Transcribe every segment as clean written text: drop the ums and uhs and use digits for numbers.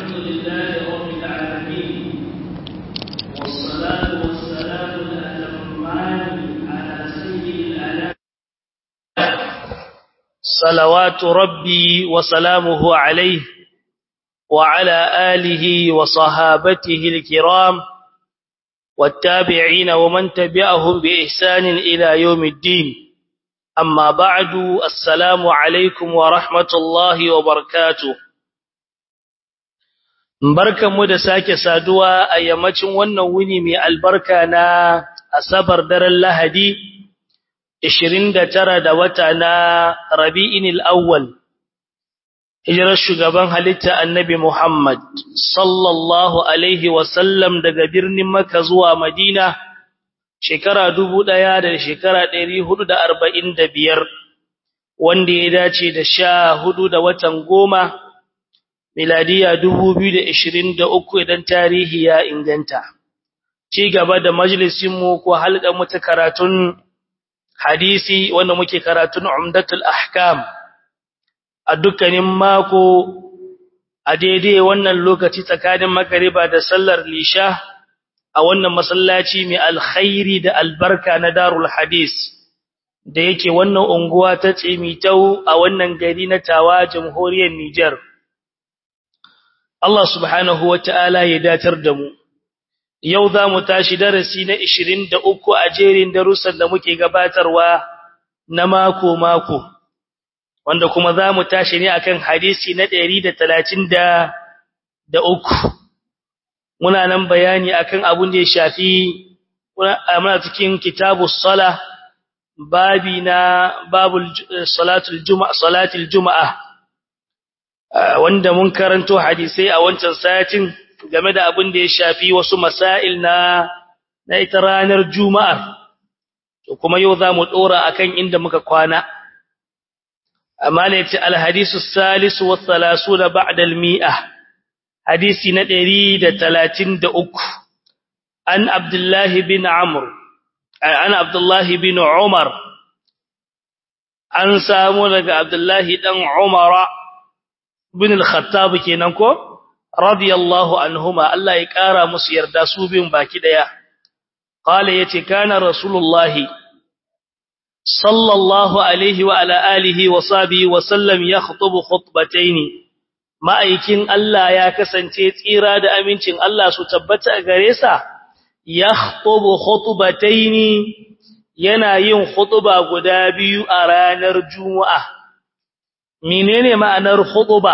لله رب العالمين والصلاة والسلام الأتمان على سيد الأنام صلوات ربي وسلامه عليه وعلى آله وصحابته الكرام والتابعين ومن تبعهم بإحسان إلى يوم الدين أما بعد السلام عليكم ورحمة الله وبركاته barkanmu da sake saduwa a yammacin wannan wuni mai albarka na asabar daren lahadi 29 da wata na rabi'inil awwal hijirar shugaban halitta annabi Muhammad sallallahu alaihi wasallam daga birnin Makka zuwa Madina shekara 1445 wanda ya dace da 14 da watan goma miladiya 2023 idan tarihi ya inganta ci gaba da majalisin mu ko halƙar mu ta karatun hadisi wanda muke karatun umdatul ahkam a dukkanin mako a daidai wannan lokaci tsakanin magriba da sallar lisha a wannan masallaci mai alkhairi da albarka na darul hadis da yake wannan unguwa ta Tsimitau a wannan gari na Tawa jamhuriyar Niger Allah subhanahu wataala ya datar da mu yau za mu tashi darasi na 23 a jerin darussan da muke gabatarwa na mako wanda kuma za mu tashi ne akan hadisi na 133 muna nan bayani akan abun da ya shafi muna cikin kitabus sala babul salatul juma'a wanda mun karanto hadisai a wancan satin game da abin da ya shafi wasu masail na ita ranar juma'ar to kuma yau zamu dora akan inda muka kwana amma ne ce alhadisu salisu wa 30 ba'da al-mi'ah hadisi na 133 an abdullah bin amr an abdullah bin umar an samu daga abdullah dan umara bin al-Khattab kenan ko radiyallahu anhuma Allah ya kara musu yarda su bin baki daya qala yace kana rasulullah sallallahu alaihi wa ala alihi wa sahbihi wa sallam yakhutubu khutbatayn ma'aikin Allah ya kasance tsira da amincin Allah su tabbata a gare sa yakhutubu khutbatayn yana yin khutba guda biyu a ranar juma'a menene ma'anar khutba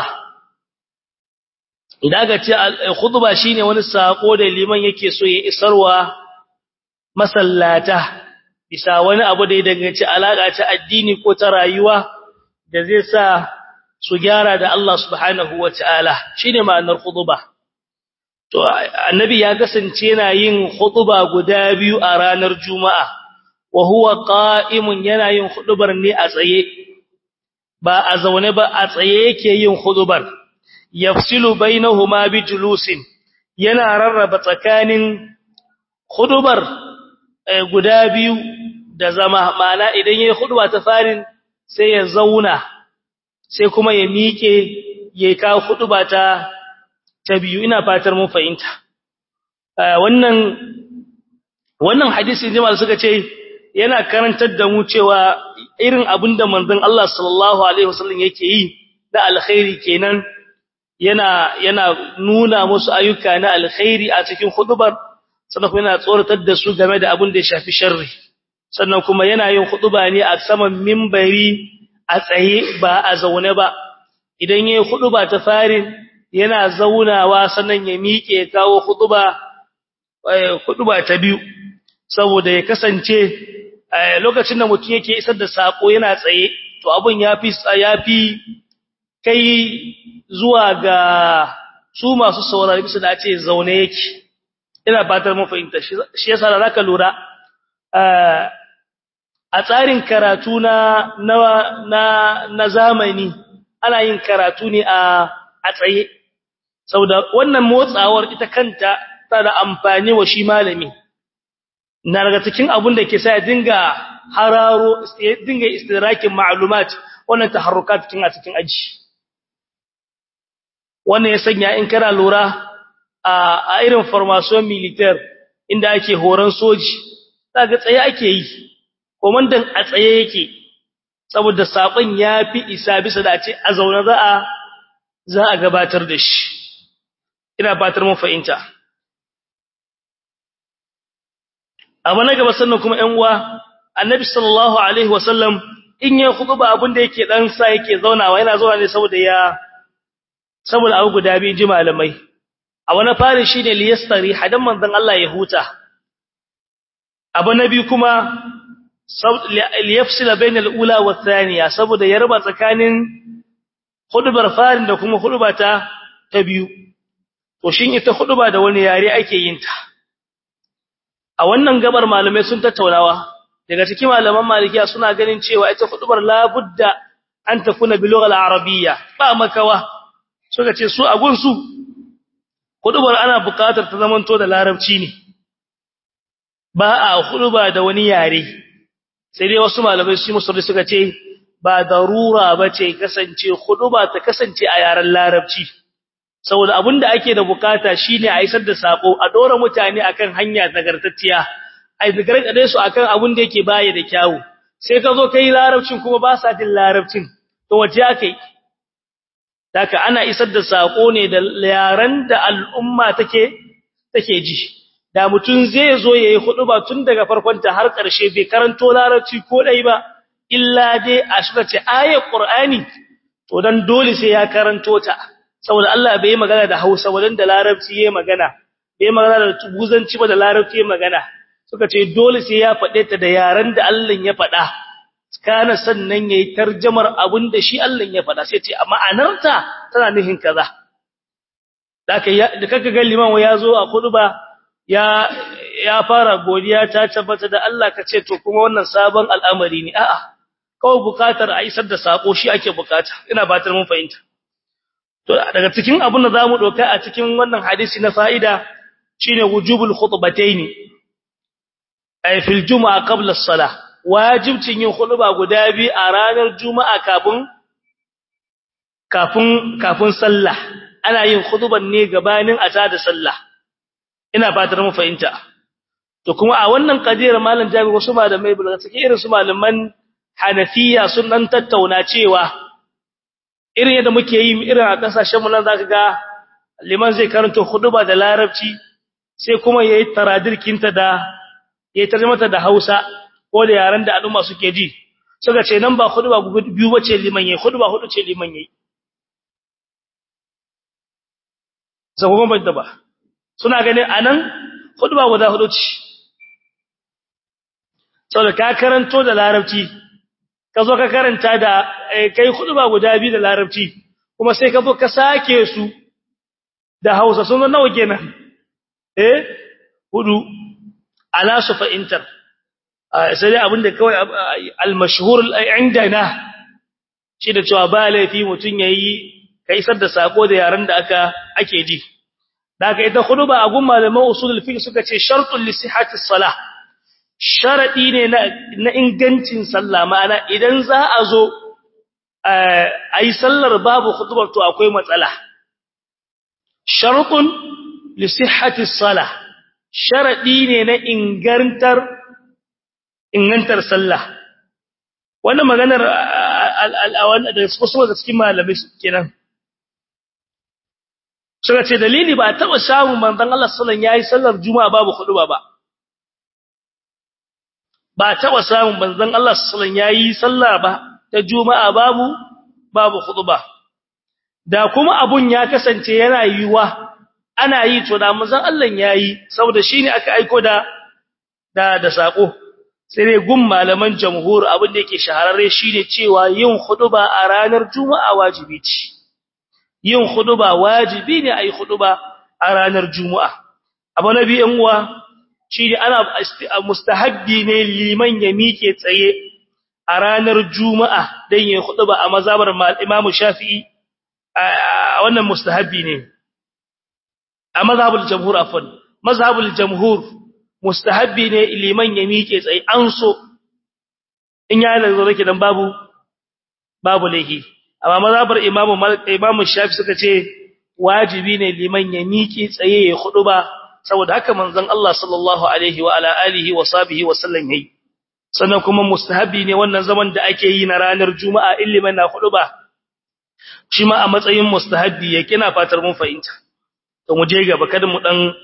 idan ga ce khutba shine wani sako da liman yake so ya isarwa masallata bisa wani abu da ya danganci alaka ta addini ko ta rayuwa da zai sa su gyara da Allah subhanahu wataala shine ma'anar khutba to annabi ya kasance yana yin khutba guda biyu a ranar juma'a wa huwa qa'imun yana yin khutbar ne a tsaye ba a zaune ba a tsaye yake yin khutbar yafsilu bainahuma bijulusin yana rarraba tsakanin khutbar guda biyu da zama ma'ana idan yayi khutba ta farin sai ya zauna sai kuma ya miƙe yayi ka khutba ta biyu ina fatar mun fahimta wannan hadisi jama'a suka ce yana karantar da mu cewa irin abinda manzon Allah sallallahu alaihi wasallam yake yi da alkhairi kenan yana nuna musu ayyuka na alkhairi a cikin khutbar sannan kuma yana tsoratar da su game da abin da ya shafi sharri sannan kuma yana yin khutba ne a saman minbari a tsaye ba a zaune ba idan yayi khutba ta farin yana zaunawa sannan ya miƙe kawo khutba ta biyu saboda ya kasance lokacin da mutum yake isar da sako yana tsaye to abun yafi kai zuwa ga su masu saurari bisa da ce zaune yake ina fatar mun fahimta shi yasa da zaka lura a tsarin karatu na zamani ana yin karatu ne a tsaye saboda wannan motsawar ita kanta tana amfani wa shi malami na daga cikin abun da ke sa ya dinga istidrakin ma'lumat wannan taharrukat cikin aji wannan ya sanya in kana lura a irin formation militaire inda ake horon soji kaga tsaye ake yi komandan a tsaye yake saboda sakon yafi isa bisa da ce a zauna za a gabatar da shi ina fatar mun fahimta abu na gaba sannan kuma ƴan uwa annabi sallallahu alaihi wasallam in ya khutba abin da yake dan sa yake zaunawa yana zauna ne saboda abu guda biyu ji malamai a wani fari shine liyastari hadan manzon Allah ya huta abu na biyu kuma liyafsila bainal ula wa thaniya saboda ya raba tsakanin khutbar farin da kuma khutba ta biyu to shin ita khutba da wani yare ake yin ta a wannan gabar malamai sun tattaunawa daga cikin malaman malikiya suna ganin cewa ita khutbar la budda an takuna bil lugha al arabiyya ba makawa suka ce su a gunsu khutbar ana buƙatar ta zamanto da larabci ne ba a khutba da wani yare sai dai wasu malamai su musulmi suka ce ba darura bace kasance khutba ta kasance a yaren larabci saboda abinda ake da bukata shine a isar da sako a dora mutane akan hanya nagartacciya ai gargade su akan abin da yake baya da kyawu sai ka zo kai larabcin kuma ba sa jin larabcin to wace akai daka ana isar da sako ne da yaran da al'umma take ji da mutun zai zo yayi huduba tun daga farkon ta har ƙarshe bai karanto larabci ko dai ba illa dai a shiga ce ayat qur'ani to dan dole sai ya karanto ta saboda Allah bai magana da Hausa wadan da larabci yayi magana bai magana da tubuzanci ba da larabci yayi magana suka ce dole sai ya fade ta da yaran da Allah ya fada kana sannan yayi tarjumar abin da shi Allah ya fada sai ce a ma'anarta tana nihin kaza da kaga ga liman ya zo a khutba ya fara godiya ta tabbata da Allah ka ce to kuma wannan sabon al'amari ne a'a kawai bukatar a isar da sako shi ake bukata ina batar mun fahimta to daga cikin abin da zamu doka a cikin wannan hadisi na fa'ida shine wujubul khutbatayn ay fil jumu'a qabla as-salah wajibcin yin khutba guda bi a ranar juma'a kafin sallah ana yin khutban ne gabanin a tada sallah ina fatar mu fahimta to kuma a wannan kadira malam Jabir wasu malamai bulga cikin irin su malaman Hanafiya sun dan tattauna cewa irin yadda muke yi irin a kasashen mu nan zaka ga liman zai karanta khutba da larabci sai kuma yayi taradirkinta da yayi tarjumata da Hausa ko da yaran da al'umma suke ji suka ce nan ba khutba biyu bace liman yayi khutba hudu ce liman yayi sai kuma ba suna ganin anan khutba guda hudu ce saboda ka karanto da larabci ka zo ka karanta da kai khutba guda biyu da larabci kuma sai ka zo ka sake su da Hausa sun zo nawa kenan hudu ala su fa inter sai dai abinda kawai al-mashhur indana shi da cewa ba laifi mutun yayi kai isar da sako da yaran da ake ji daga ita khutba a gun malaman usulul fiqh suka ce shartul li sihhati salah sharadi ne na ingancin sallah ma'ana idan za a zo ayi sallar babu khutbar to akwai matsala shartun li sihhati salah sharadi ne na ingantar sallah wannan maganar da wasu daga cikin malamai kenan suka ce dalili ba taba samun manzon Allah sallallahu alaihi wasallam yayi sallar juma'a babu khutba ba taba samun manzon Allah sallallahu alaihi wasallam yayi sallah ba ta juma'a babu khutba da kuma abun ya kasance yana yiwa ana yi to da manzon Allah yayi saboda shine aka aika da sako sai dai gun malaman jamhur abin da yake shahararre shine cewa yin khutba a ranar juma'a wajibi ce yin khutba wajibi ne ayi khutba a ranar juma'a abu nabi yan uwa shine ana mustahabbi ne liman ya mike tsaye a ranar juma'a dan yin khutba a mazhabar Imam Shafi'i wannan mustahabbi ne a mazhabul jamhur afwan mazhabul jamhur mustahabbi ne liman ya mike tsaye an so in ya lazo rake dan babu laifi amma mazhabar Imam Shafi suka ce wajibi ne liman ya miƙe tsaye ya khutba saboda haka manzon Allah sallallahu alaihi wa ala alihi wa sahbihi wa sallam yayi sannan kuma mustahabi ne wannan zaman da ake yi na ranar juma'a in liman na khutba shi ma a matsayin mustahabi yake na fatar mun fahimta to mu je gaba kada mu dan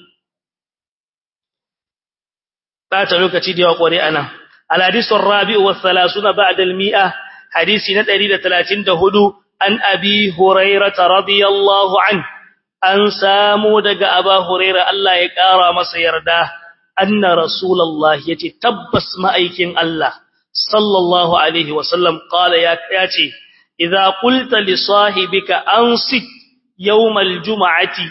bata lokaci da yawa kware anan al-hadith ar-rabi'u wa 30 ba'da al-mi'a hadisi na 134 an abi hurairah radiyallahu an samu daga aba hurairah Allah ya kara masa yarda anna rasulullahi yace tabbas ma'aikin Allah sallallahu alaihi wasallam qala yace idza qulta li sahibika ansit yawm al-jum'ati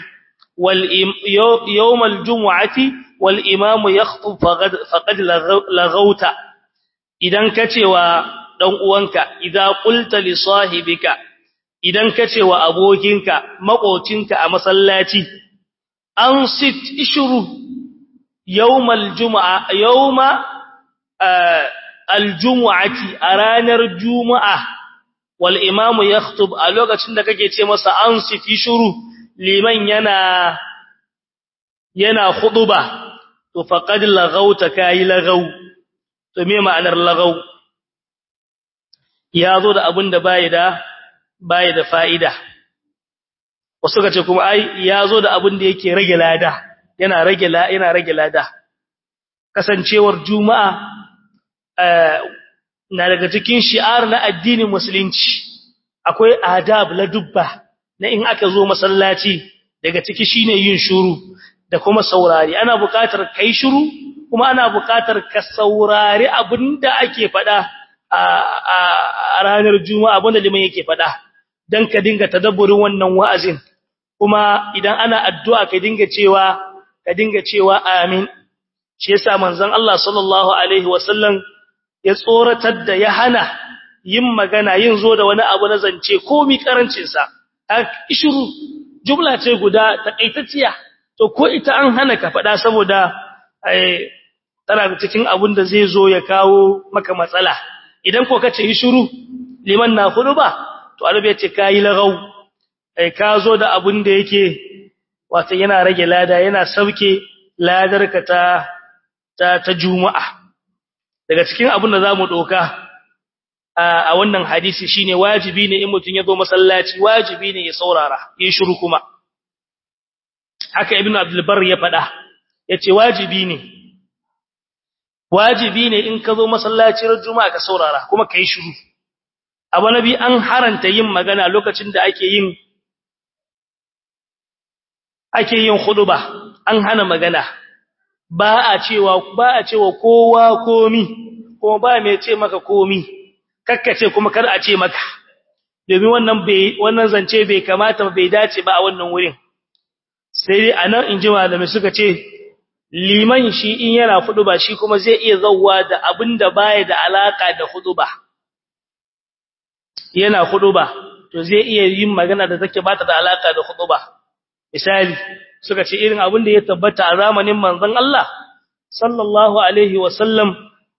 yawm al-jum'ati wal imam yakhutub faqad laghawta idan kace wa dan uwanka idza qulta li sahibika idan kace wa abokinka makocinka a masallaci ansit ishuru yawmal jumu'a yawma aljumu'ati aranar jumu'a wal imam yakhutub a lokacin da kake ce masa ansit ishuru liman yana khutuba to faqad laghawta kai lagaw to me ma'anar lagaw ya zo da abin da baya da fa'ida wasu kace kuma ai ya zo da abin da yake rage lada yana rage lada kasancewar juma'a na daga cikin shi'ar na addinin musulunci akwai adab la dubba na in aka zo masallaci daga ciki shine yin shiru da kuma saurari ana buƙatar kai shiru kuma ana buƙatar ka saurari abinda ake faɗa a ranar juma'a abinda liman yake faɗa dan ka dinga tadabburin wannan wa'azin kuma idan ana addu'a ka dinga cewa amin shi yasa manzon Allah sallallahu alaihi wasallam ya tsoratar da ya hana yin magana yin zo da wani abu na zance komi karancin sa ishuru jumla ce guda takaitacciya to ko ita an hana ka faɗa saboda tana cikin abin da zai zo ya kawo maka matsala idan ko kace yi shiru liman na hudu ba to annabi ya ce kai lagaw ka zo da abin da yake wato yana rage lada yana sauke ladarka ta juma'a daga cikin abin da zamu doka a wannan hadisi shine wajibi ne in mutun ya zo masallaci wajibi ne ya saurara yi shiru kuma haka ibnu abdul barr ya faɗa yace wajibi ne in ka zo masallaci ran juma'a ka saurara kuma kai shiru abu nabi an haranta yin magana lokacin da ake yin khutba an hana magana ba a cewa kowa komi kuma ba mai ce maka komi kakkace kuma kar a ce maka domin wannan zance bai kamata bai dace ba a wannan wurin sai dai anan inji malami suka ce liman shi in yana khutba shi kuma zai iya zawwa da abinda baya da alaka da khutba yana khutba to zai iya yin magana da take bata da alaka da khutba misali suka ce irin abin da ya tabbata a zamanin manzon Allah sallallahu alaihi wasallam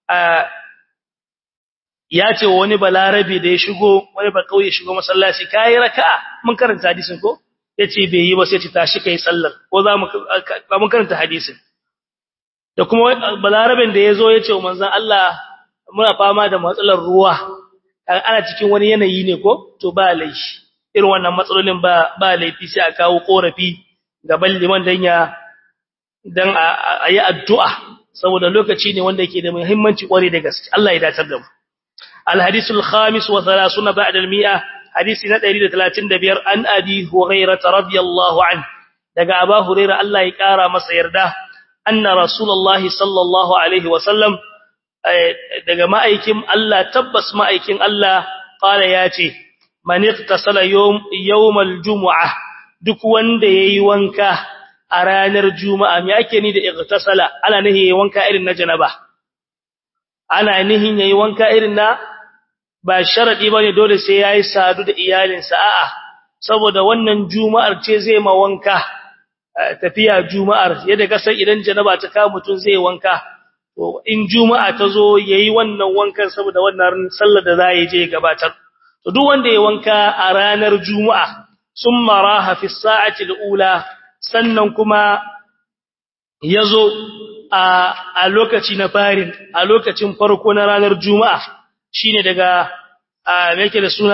ya ce wani balarabe da ya shigo wani ba kauye shigo masallaci kai raka'a mun karanta hadisin ko yace bai yi ba sai ce tashi kai sallar ko za mu karanta hadisin da kuma balaraben da yazo yace manzon Allah muna fama da matsalar ruwa ana cikin wani yanayi ne ko to ba laifi irin wannan matsalolin ba laifi sai a kawo korafi gaban liman dan a yi addu'a saboda lokaci ne wanda yake da muhimmanci kware da gaske Allah ya dace da mu al-hadithul khamis wa 30 ba'da al-mi'a hadisi na 135 an abi hurairah radiyallahu anhu daga aba hurairah Allah ya kara masa yarda anna rasulullahi sallallahu alaihi wa sallam daga ma'aikin Allah tabbas ma'aikin Allah qala yace man iktasala yawmal jumu'ah duk wanda yayi wanka a ranar juma'a me yake ni da iktasala ana nihin yayi wanka irin na janaba ana nihin yayi wanka irin na ba sharadi bane dole sai yayi sadu da iyalinsa a'a saboda wannan juma'ar ce zai ma wanka tafiya juma'ar yadda kasar idan janaba ta ka mutun zai wanka to in juma'a ta zo yayi wannan wankan saboda wannan sallar da zai je gabatar to duk wanda yayi wanka a ranar juma'a summa raha fi as-sa'ati al-ula sannan kuma yazo a lokaci na farin a lokacin farko na ranar juma'a shine daga me yake da suna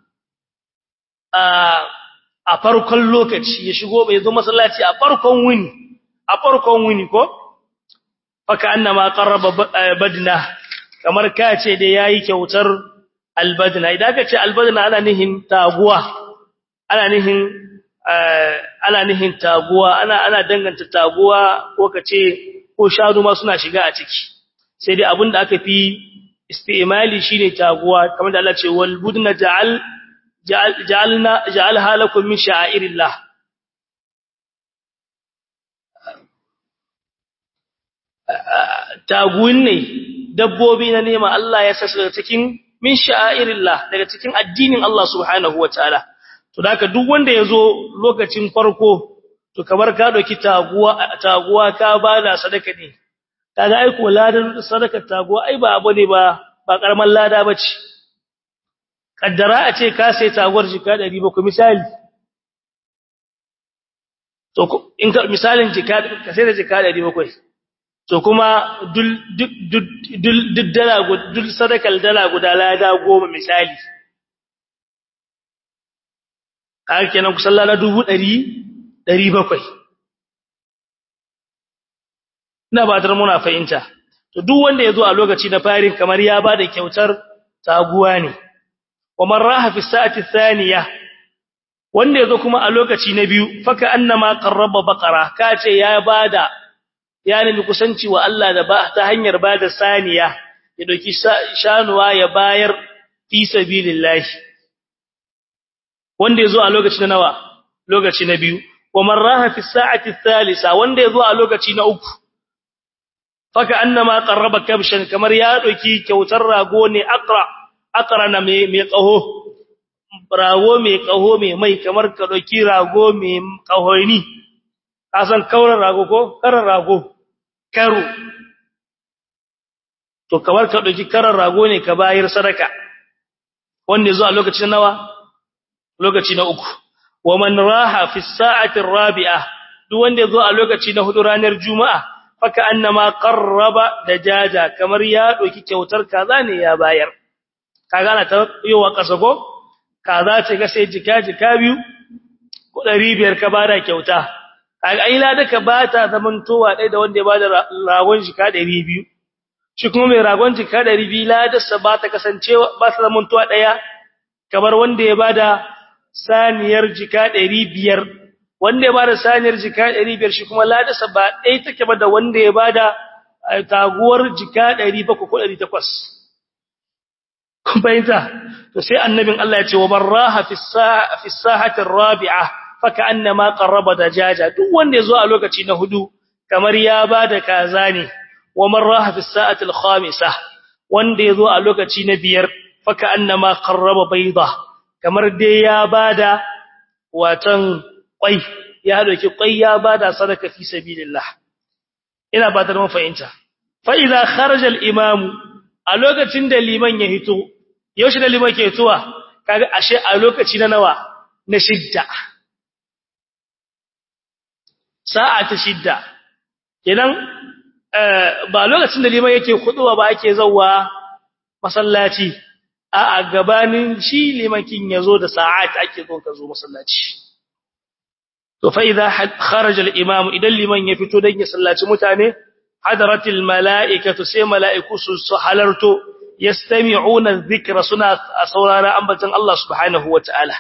a farkon lokaci ya shigo bai zo masallaci a farkon wuni ko faka annama qarraba badna kamar kace da yayi kyautar albadna idan ka ce albadna ana nihin taguwa ana danganta taguwa ko kace ko shanu ma suna shiga a ciki sai dai abinda aka fi istimali shine taguwa kamar da Allah ce wal budna ja'alha lakum min sha'airillah taguwin ne dabbobi na nema Allah ya sassa daga cikin min sha'airillah daga cikin addinin Allah subhanahu wataala to haka duk wanda yazo lokacin farko to kamar ka doki taguwa ka bada sadaka ne kaga ai ko ladan sadaka taguwa ai ba abu ne ba karaman lada bace kaddara a ce ka sai taguwar jika 700 misali to in ka misalin jika ka sai da jika 700 to kuma dul sadakal dala guda lada 10 misali kaga kenan kusan lada 700 ina ba tar muna fahimta to duk wanda yazo a lokaci na farin kamar ya bada kyautar taguwa ne wa raha fi sa'ati thaniya wanda yazo kuma a lokaci na biyu faka annama qarraba baqara kace ya bada ya nemi kusanci wa Allah da ba ta hanyar bada saniya ya doki shanuwa ya bayar fi sabilillah wanda yazo a lokaci na nawa lokaci na biyu wa raha fi sa'ati thalitha wanda yazo a lokaci na uku faka annama qarraba kabshan kamar ya doki kyautar rago ne aqrana mai qaho rago mai qaho mai kamar ka doki rago mai qahoini kasan kauran rago ko karan rago karo to kamar ka doki karan rago ne ka bayar sadaka wanda yazo a lokacin nawa lokaci na uku wa man raha fi sa'ati rabi'ah duk wanda yazo a lokaci na hudu ranar juma'a faka annama qarraba dajaja kamar ya doki kyautar kaza ne ya bayar kaga ana ta yowa kasa ko kaza ce ga sai jika biyu ko 500 ka bada kyauta kaga ai lada ka bata zamantowa dai da wanda ya bada ragon jika 200 shi kuma mai ragon jika 200 lada sa ba ta kasancewa ba ta zamantowa daya kamar wanda ya bada saniyar jika 500 wanda ya bada saniyar jika 500 shi kuma ladarsa ba dai take ba da wanda ya bada taguwar jika 700 ko 800 kun fahimta to sai annabin Allah ya ce wa baraha fi sahati rabi'ah fa ka'annama qarraba dajaja duk wanda yazo a lokaci na hudu kamar ya bada kaza ne wa maraha fi sa'ati al-khamisah wanda yazo a lokaci na biyar fa ka'annama qarraba bayda kamar dai ya bada watan kwai ya doki kwai ya bada sadaka fi sabilillah ina ba ta mun fahimta fa idza kharaja al-imam a lokacin da liman ya hito yaushe da liman ke tuwa kaga ashe a lokaci na nawa na shidda sa'a ta shidda kenan ba lokacin da liman yake kuduwa ba ake zawwa masallaci a gabanin shi limakin yazo da sa'at ake zo ka zo masallaci to fa idza kharaja al-imam idan liman ya fito dan ya sallaci mutane hadaratil mala'ikatu sai mala'iku su halarto yastami'una adh-dhikra suna saurara ambatan Allah subhanahu wata'ala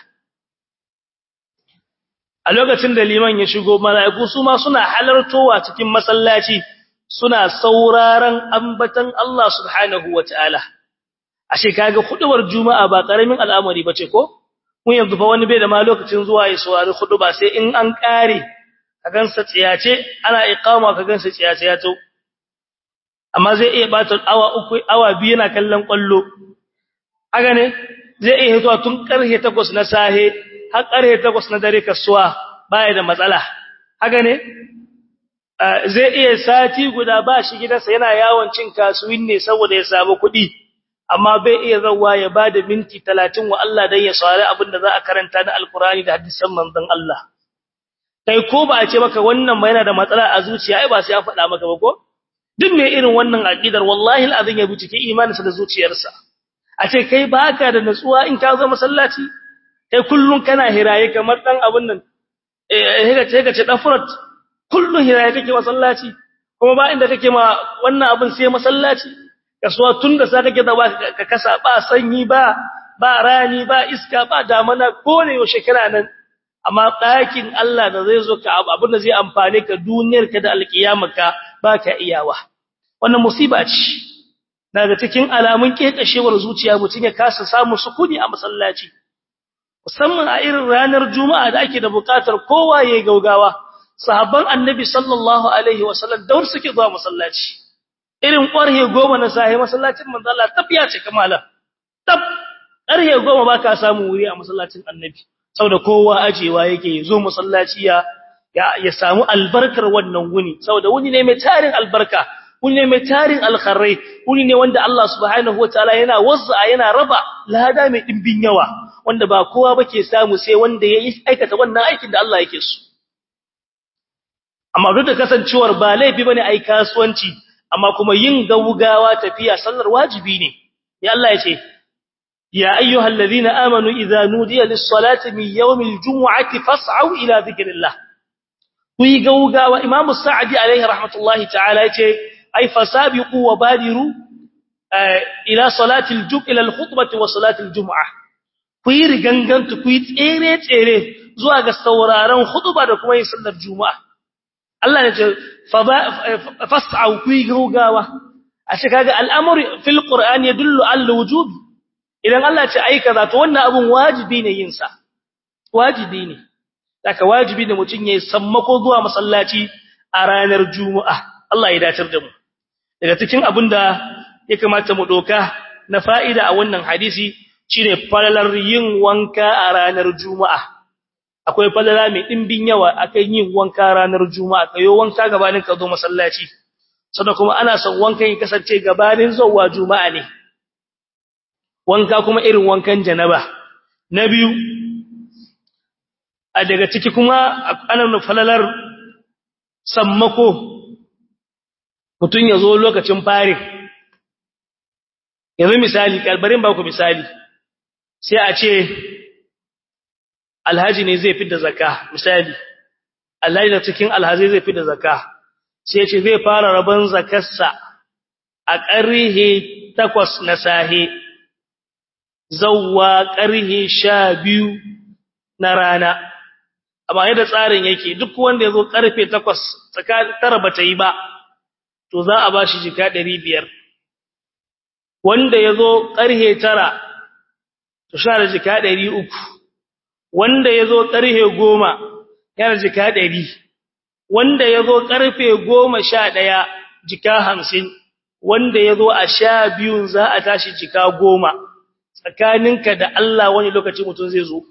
a lokacin da liman ya shigo mala'iku su ma suna halartowa cikin masallaci suna sauraron ambatan Allah subhanahu wata'ala ashe kaga hudubar juma'a ba karamin al'amari bace ko mun yanzu fa wani bai da ma lokacin zuwa ya saurari huduba sai in an kare ka gansa tsiyace ana iqama ka gansa tsiyace ya to amma zai iya bata awa 3 awa 2 yana kallon kwallo haka ne zai iya zuwa tun karhe 8 na sahe har karhe 8 na dare kasuwa baya da matsala haka ne zai iya sati guda ba shi gidansa yana yawon cin kasuwin ne saboda ya samu kuɗi amma bai iya zawa ya bada minti 30 wa Allah dan ya saurari abin da za a karanta na alqur'ani da hadisan manzon Allah kai ko ba a ce maka wannan ba yana da matsala a zuciya ai ba sai an faɗa maka ba ko duk mai irin wannan aqidar wallahi alazin ya bincike imaninsa da zuciyarsa a ce kai baka da natsuwa in ka zo masallaci kai kullun kana hiraye kamar dan abun nan hega ce dan furat kullun hiraye kake masallaci kuma ba inda kake ma wannan abun sai masallaci kasuwa tunda sai kake da ka kasa ba sanyi ba rani ba iska ba damana ko ne yaushe kana nan amma ɗakin Allah da zai zo ka abin da zai amfane ka duniyarka da alkiyamarka baka iyawa wannan musiba ce daga cikin alamun kekashewar zuciya mutun ya kasa samu sukuni a masallaci musamman a irin ranar juma'a da ake da bukatar kowa yayi gaugawa sahabban annabi sallallahu alaihi wasallam daur suke zuwa masallaci irin ƙarhe 10 na sahi masallacin manzo Allah tafiya ce kamala tab ƙarhe 10 baka samu wuri a masallacin annabi saboda kowa ajewa yake zo masallaci ya samu albarkar wannan wuni saboda wuni ne mai tarin albarka wuni ne mai tarin alkhairi wuni ne wanda Allah subhanahu wataala yana wazza yana raba lada mai dimbin yawa wanda ba kowa bake samu sai wanda ya aikata wannan aikin da Allah yake so amma duk da kasancewar ba laifi bane ai kasuwanci amma kuma yin gaugawa tafiya sallar wajibi ne ya Allah ya ce يا أيها الذين آمنوا إذا نودي للصلاة من يوم الجمعة فاسعوا إلى ذكر الله ويقوغا وإمام السعدي عليه رحمة الله تعالى أي فسابقوا وبادروا إلى صلاة الجمعة إلى الخطبة وصلاة الجمعة ويرغنغن تكويت إيري زواج السوراران خطبة لكم يصلى الجمعة الله يقول فاسعوا ويقوغا أشكاك الأمر في القرآن يدل على الوجوب idan Allah ce ai kaza to wannan abun wajibi ne yin sa wajibi ne saka wajibi ne mutun yayi sammako zuwa masallaci a ranar juma'a Allah ya dace da mu daga cikin abinda ya kamata mu doka na fa'ida a wannan hadisi shine falalar yin wanka a ranar juma'a akwai falala mai dimbin yawa akan yin wanka ranar juma'a kayo wanka gabanin ka zo masallaci sannan kuma ana son wankan ya kasance gabanin zuwa juma'a ne wanka kuma irin wankan janaba na biyu a daga ciki kuma ana falalar sammako mutun yazo lokacin fari yanzu misali kalbarin ba ku misali sai a ce alhaji ne zai fidda zakka misali alhaji da cikin alhaji zai fidda zakka sai ya ce zai fara rabon zakarsa a ƙarhe 8 na sahe zawwa ƙarhe 12 na rana amma yadda tsarin yake duk wanda yazo karfe 8 tsakanin tara bata yi ba to za a bashi jika 500 wanda yazo karfe 9 to share jika 300 wanda yazo karfe 10 yana jika 100 wanda yazo karfe 11 jika 50 wanda yazo a 12 za a tashi jika 10 tsakaninka da Allah wani lokaci mutun zai zo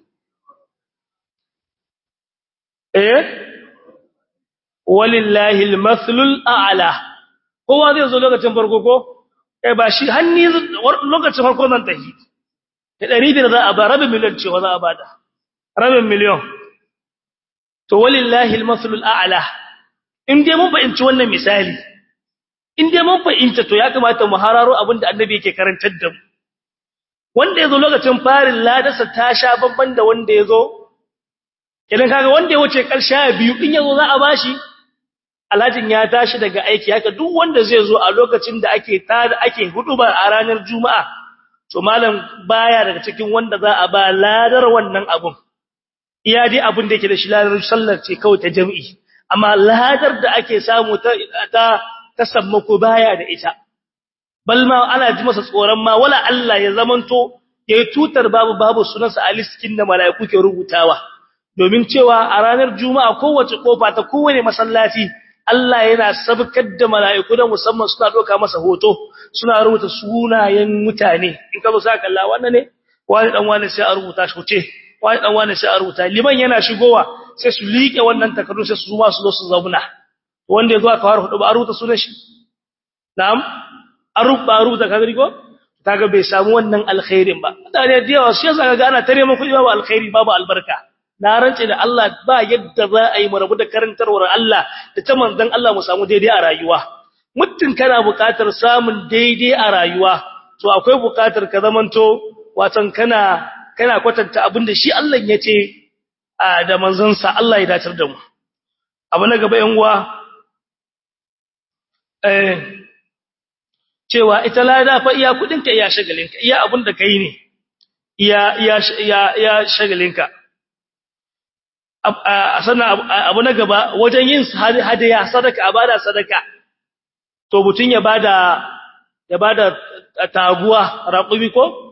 walillahi almathlul a'la kowa zai zo lokacin farko ko ba shi hanni lokacin farko nan tahi da 100 za a ba rabin miliyan cewa za a bada rabin miliyan to walillahi almathlul a'la in dai mun fahimci wannan misali in dai mun fahimta to ya kamata mu hararo abinda annabi yake karantar da mu wanda yazo lokacin farin ladarsa ta sha babban da wanda yazo idan kaga wanda ya wuce karshe biyu din yazo za a bashi alhajin ya tashi daga aiki haka duk wanda zai zo a lokacin da ake huduba a ranar juma'a to malam baya daga cikin wanda za a ba ladar wannan abun iya dai abun da yake da shi ladar sallar ce kawai ta jami'i amma ladar da ake samu ta sammako baya da ita balma ana ji masa tsoron ma wala Allah ya zamanto yayi tutar babu sunansa a listin da mala'iku ke rubutawa domin cewa a ranar juma'a kowace kofa ta kowane masallaci Allah yana sabkar da mala'iku da musamman suna doka masa hoto suna rubuta sunayen mutane in ka zo saka Allah wannan ne wani dan wani sai a rubuta shi ce wani dan wani sai a rubuta liman yana shigowa sai su liƙe wannan takardu sai su zuma su zo su zauna wanda yazo aka fara hudu ba a rubuta sunan shi na'am an rubuta kadari ko kaga bai samu wannan alkhairin ba mutane da yawa shi yasa kaga ana tare mun kuɗi babu alkhairi babu albarka na rance da Allah ba yadda za a yi mu rabu da karantarwar Allah da ta manzon Allah mu samu daidai a rayuwa mutum kana buƙatar samun daidai a rayuwa to akwai buƙatar ka zamanto watan kana kwatanta abin da shi Allah ya ce da manzon sa Allah ya dacar da mu abu na gaba yan uwa cewa ita lada fa iya kudinka iya shagalinka iya abin da kai ne iya shagalinka sannan abu na gaba wajen yin hadaya sadaka a bada sadaka to mutun ya bada taguwa raƙumi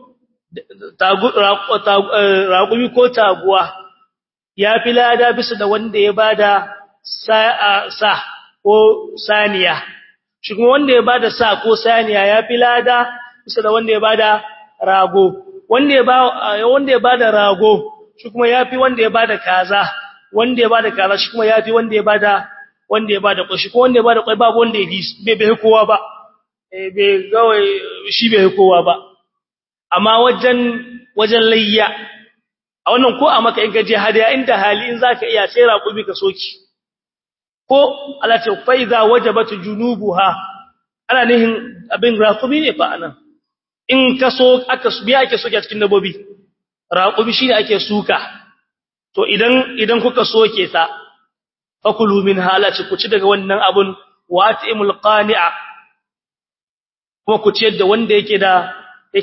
ko taguwa ya fi lada bisa da wanda ya bada sa ko saniya shi kuma wanda ya bada sa ko saniya ya fi lada bisa da wanda ya bada rago wanda ya bada rago shi kuma ya fi wanda ya bada kaza wanda ya bada kaza shi kuma ya fi wanda ya bada kwai shi kuma wanda ya bada kwai babu wanda ya bi bai kowa ba bai gawai shi bai kowa ba amma wajen layya a wannan ko a maka in gaje hadiya inda hali in zaka iya sai raƙumi ka soki ko Allah ce fa iza wajabat junubuha ana nihin abin raƙumi ne fa anan in ka so biya ake soke a cikin dabobi raƙumi shine ake suka to idan kuka soke sa fakulu min halati ku ci daga wannan abun wa atimul qani'a kuma ku ci yadda wanda yake da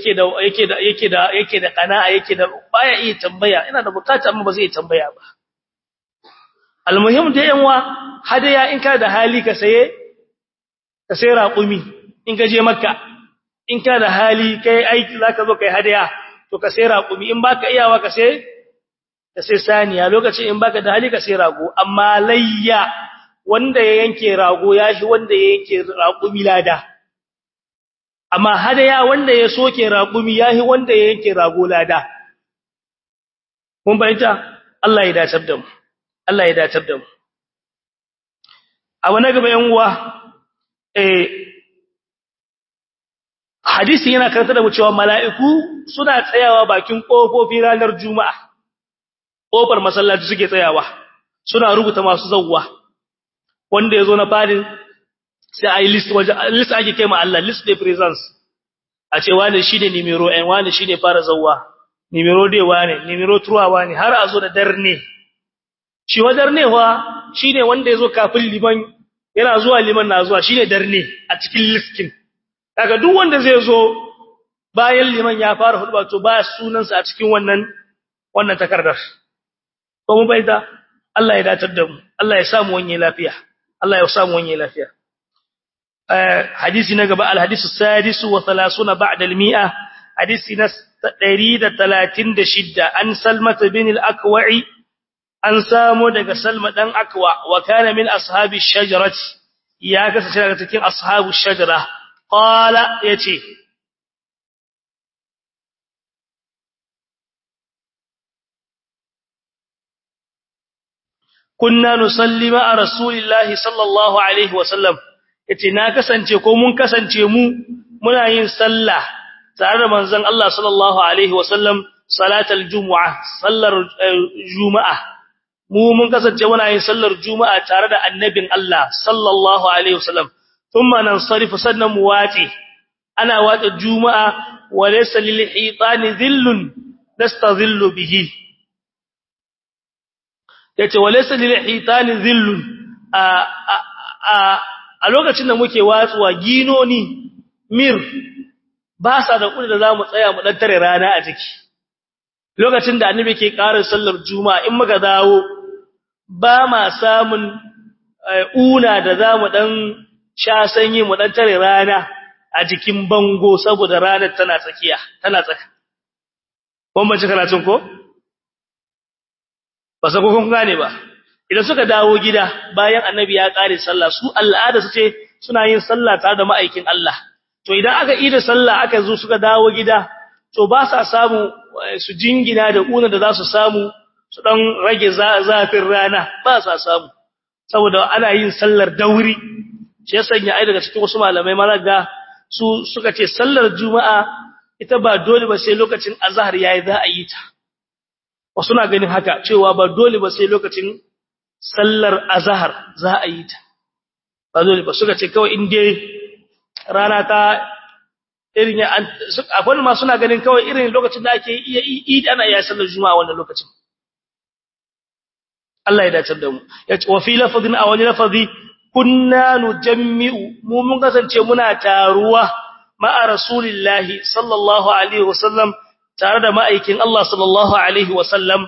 qana'a yake da baya iya tambaya ina da bukata amma ba zai tambaya ba almuhim da yanwa hadaya in ka da hali ka saye raƙumi in ka je makka in ka da hali kai aiki zaka zo kai hadaya to ka saye raƙumi in baka iyawa ka saye saniya lokacin in baka da hali ka saye rago amma layya wanda ya yanke rago yashi wanda ya yanke raƙumi lada amma hadaya wanda ya soke raƙumi yahi wanda ya yanke rago lada kun bayyana Allah ya dace da mu Allah ya dace da mu abu na gaba yan uwa hadisi yana karanta da mu cewa mala'iku suna tsayawa bakin kofofi ranar juma'a kofar masallaci suke tsayawa suna rubuta masu zawwa wanda yazo na fadin sai ai list ake kai ma Allah list de presence a ce wani shine numero 1 wani shine fara zawwa numero 2 wani numero 3 wani har a zo da darne shi wa darne shine wanda yazo kafin liman yana zuwa liman na zuwa shine darne a cikin listin kaga duk wanda zai zo bayan liman ya fara hudba to ba sunansa a cikin wannan takardar ko mun bayyana Allah ya datar da mu Allah ya samu wani lafiya Allah ya samu wani lafiya hadisi na gaba al-hadith as-sadis wa 30 ba'da al-mi'a hadisi na 136 an salmata bin al-akwa'i an samu daga salma dan akwa wa kana min ashabi ash-shajarati ya kasance daga cikin ashabu ash-shajara qala yace kunna nusalli ma'a rasulillahi sallallahu alaihi wa sallam yace na kasance ko mun kasance muna yin sallah tare da manzon Allah sallallahu alaihi wa sallam salatul jumu'ah sallar juma'a mun kasance muna yin sallar juma'a tare da annabin Allah sallallahu alaihi wa sallam thumma nansarifu sannan mu wace ana wace juma'a wa laysa lil hitani dhillun nastadhillu bihi yace walaysa lil hitani dhillun a lokacin da muke watsuwa ginoni mir ba sa da kudi da zamu tsaya mu dan tare rana a jiki lokacin da annabi ke karin sallar juma'a in muka dawo ba ma samun una da zamu dan sha sanyi mu dan tare rana a jikin bango saboda ranar tana tsaka kun bace karatun ko ba sa kun gane ba idan suka dawo gida bayan annabi ya kare sallah su al'ada su ce suna yin sallah tare da ma'aikin Allah to idan aka yi da sallah aka zo suka dawo gida to ba sa samu su jingina da kuna da za su samu su dan rage zafin rana ba sa samu saboda ana yin sallar dauri shi ya sanya ai daga cikin wasu malamai ma ga su suka ce sallar juma'a ita ba dole ba sai lokacin azhar yayi za a yi ta wasu na ganin haka cewa ba dole ba sai lokacin sallar azhar za a yi ta ba dole ba suka ce kawai in dai rana ta irin akwai ma suna ganin kawai irin lokacin da ake iya idi ana iya sallar juma'a wannan lokacin Allah ya dace da mu yace wa fi lafazin aw wani lafazi kunna nujammi'u mu mun kasance muna taruwa ma'a rasulillahi sallallahu alaihi wasallam tare da ma'aikin Allah sallallahu alaihi wasallam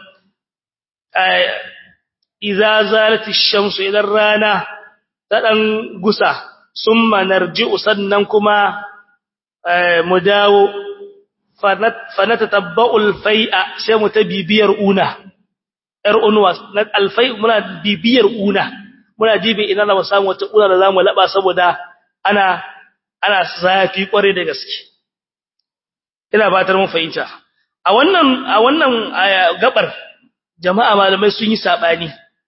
idza zalat ash-shamsu idan rana ta dan gusa summa narji'u sannan kuma mu dawo fanatatabba'u al-fai'a sai mu ta bibiyar una unwa na al-fai' muna bibiyar una muna dibi ina za mu samu wata una da zamu laba saboda ana zafi kware da gaske ina batar mun fahimta a wannan gabar jama'a malamai sun yi sabani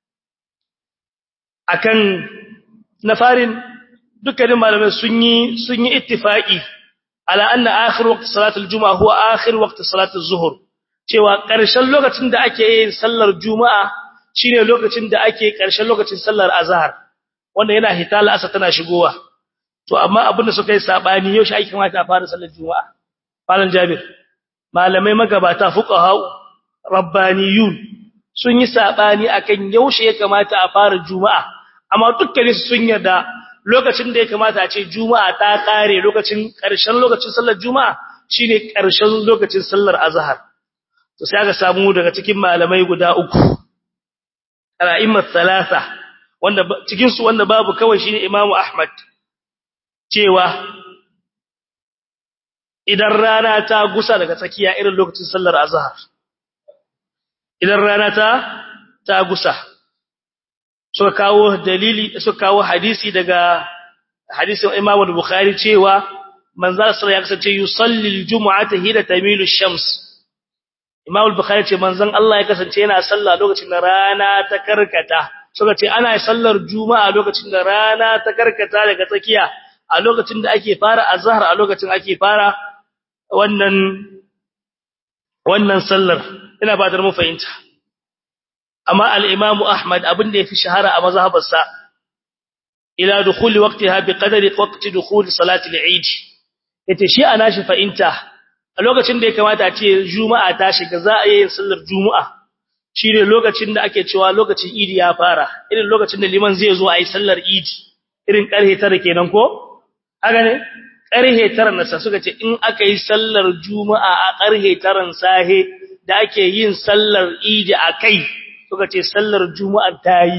akan na farin dukkanin malamai sun yi ittifaqi ala anna akhir waqt salat al-jumu'a huwa akhir waqt salat az-zuhr cewa ƙarshen lokacin da ake yin sallar juma'a shine lokacin da ake ƙarshen lokacin sallar azhar wanda yana hitala asa tana shigowa to amma abinda suka yi sabani yau shi ake kamata a fara sallar juma'a malam jabir malamai magabata fuqaha rabbaniyun sun yi sabani akan yaushe ya kamata a fara juma'a amma dukkanin sun yarda lokacin da ya kamata a ce juma'a ta kare lokacin ƙarshen lokacin sallar juma'a shine ƙarshen lokacin sallar azhar to sai aka samu daga cikin malamai guda uku al'immat thalatha wanda cikin su wanda babu kawai shine Imam Ahmad cewa idan rana ta gusa daga tsakiya irin lokacin sallar azhar idan rana ta gusa suka kawo dalili suka kawo hadisi daga hadisin Imam Bukhari cewa manzo sallallahu alaihi wasallam ya kasance yusalli al-jum'ata hina tamilu ash-shams Imam al-Bukhari ce manzon Allah ya kasance yana sallah lokacin da rana ta karkata suka ce ana sallar juma'a lokacin da rana ta karkata daga tsakiya a lokacin da ake fara azhar a lokacin ake fara wannan sallar ina ba da mu fahimta amma al-Imam Ahmad abin da yafi shahara a mazhabarsa ila dukhuli waqtiha bi qadari waqti dukhul salati al-eid yace shi ana shi fahimta a lokacin da ya kamata a ce juma'a ta shiga za a yi sallar juma'a shine lokacin da ake cewa lokacin idi ya fara irin lokacin da liman zai zo a yi sallar idi irin karhe 9 kenan ko haka ne karhe 9 na suka ce in aka yi sallar juma'a a karhe 9 sahe da ake yin sallar idi akai suka ce sallar juma'a ta yi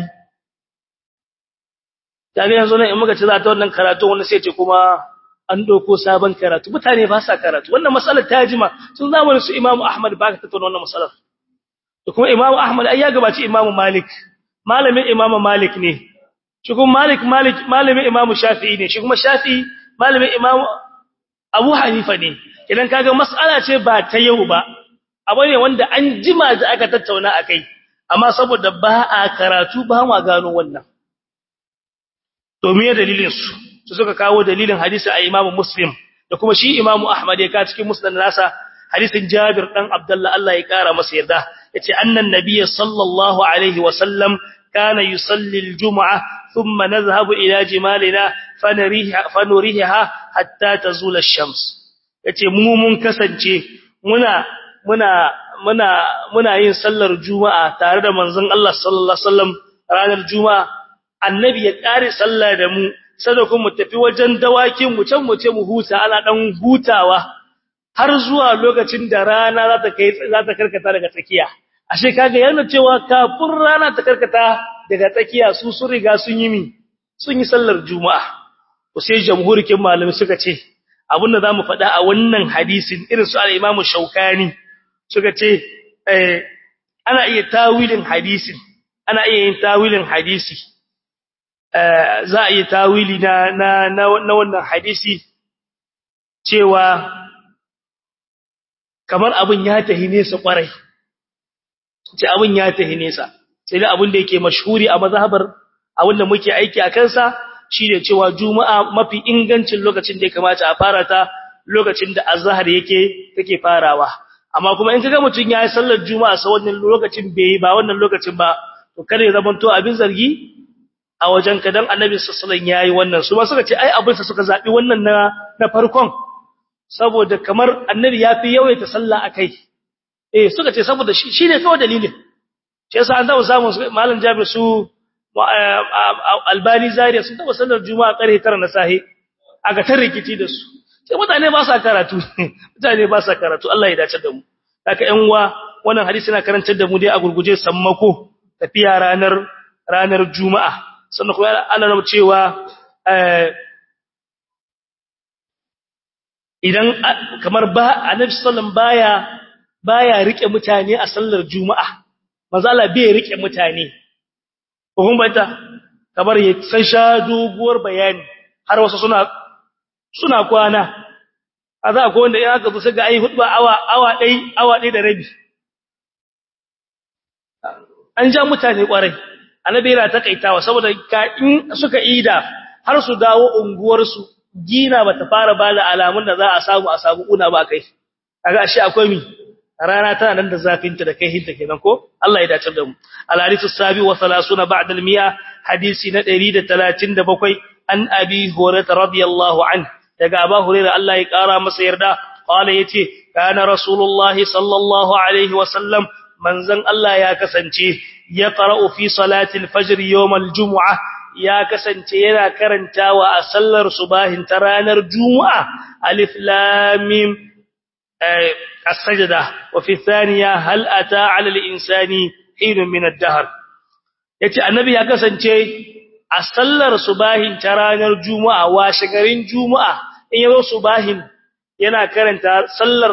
kaga yanzu ne in muka ci za ta wannan karatu wanda sai ce kuma an doko sabon karatu mutane ba sa karatu wannan matsalar ta jima sun zamanin su Imam Ahmad ba ka tattauna wannan matsalar to kuma Imam Ahmad ai ya gabaci Imam Malik malamin Imam Malik ne shi kuma Malik malamin Imam Shafi'i ne shi kuma Shafi'i malamin Imam Abu Hanifa ne idan kaga mas'ala ce ba ta yau ba abu ne wanda an jima da aka tattauna akai amma saboda ba a karatu ba ma gano wannan to me dalilin su suka kawo dalilin hadisi a Imam Muslim da kuma shi Imam Ahmad ya ka cikin musnad nasa hadisin Jabir dan Abdullah Allah ya kara masa yarda yace annan nabiy sallallahu alaihi wa sallam kana yusalli al-jum'ah thumma nadhhabu ila jimalina fanuriha hatta tazula ash-shams yace mun kasance muna yin sallar juma'a tare da manzon Allah sallallahu alaihi wasallam ranar juma'a annabi ya kare sallah da mu sai kuma mu tafi wajen dawakin mu can mu ce mu huta ana dan hutawa har zuwa lokacin da rana za ta karkata daga tsakiya ashe kaga yana cewa kafin rana ta karkata daga tsakiya su sun riga sun yi sallar juma'a ko sai jamhurikin malami suka ce abinda zamu faɗa a wannan hadisin irin su al-Imam Shawkani suka ce ana iya tawilin hadisin ana iya yin tawilin hadisi za a yi tawili na wannan hadisi cewa kamar abin ya tahi nesa kwarai ce abin ya tahi nesa sai da abin da yake mashhuri a mazhabar abin da muke aiki a kansa shine cewa juma'a mafi ingancin lokacin da ya kamata a fara ta lokacin da azhar take farawa amma kuma in kaga mutun yayi sallar juma'a sa wannan lokacin bai ba wannan lokacin ba to kare zaman to abin zargi a wajen ka dan annabi sallallahu alaihi wasallam yayi wannan su ba suka ce ai abin sa suka zabi wannan na farkon saboda kamar annabi yafi yawaita sallah akai suka ce saboda shine kawai dalilin shi yasa an samu malam Jabir su Albani Zaria sun taba sallar juma'a kare 9 na sahi aka tarrikici da su sai mutane ba sa karatu Allah ya dace da mu haka ƴan uwa wannan hadisi yana karantar da mu dai a gurguje sammako tafiya ranar juma'a sannan kuma Allah ya cewa idan kamar ba annabi sallallahu baya rike mutane a sallar juma'a manzo Allah bai rike mutane ko kun banta kamar ya san sha doguwar bayani har wasu suna kwana kaza akwai wanda in aka zo sai ga ai hudba awa ɗaya da rabi an ja mutane kwarai annabi yana takaitawa saboda in suka ida har su dawo unguwar su gina bata fara bada alamun da za a samu una ba kai kaga ashe akwai mi rana tana nan da zafinta da kai hinta kenan ko Allah ya dace da mu al-hadithu sabi wa 30 ba'da al-mi'a hadisi na 137 an abi hurairah radiyallahu anhu daga Abu Hurairah Allah ya kara masa yarda qala yace kana rasulullahi sallallahu alaihi wasallam manzon Allah ya kasance ya qara'u fi salati al-fajr yawm al-jum'ah ya kasance yana karantawa a sallar subahin ta ranar juma'a alif lam mim as-sajda wa fi thaniya hal ata 'ala al-insani hin min ad-dahr yace annabi ya kasance a sallar subahin ta ranar juma'a washe garin juma'a in yazo subahin yana karanta sallar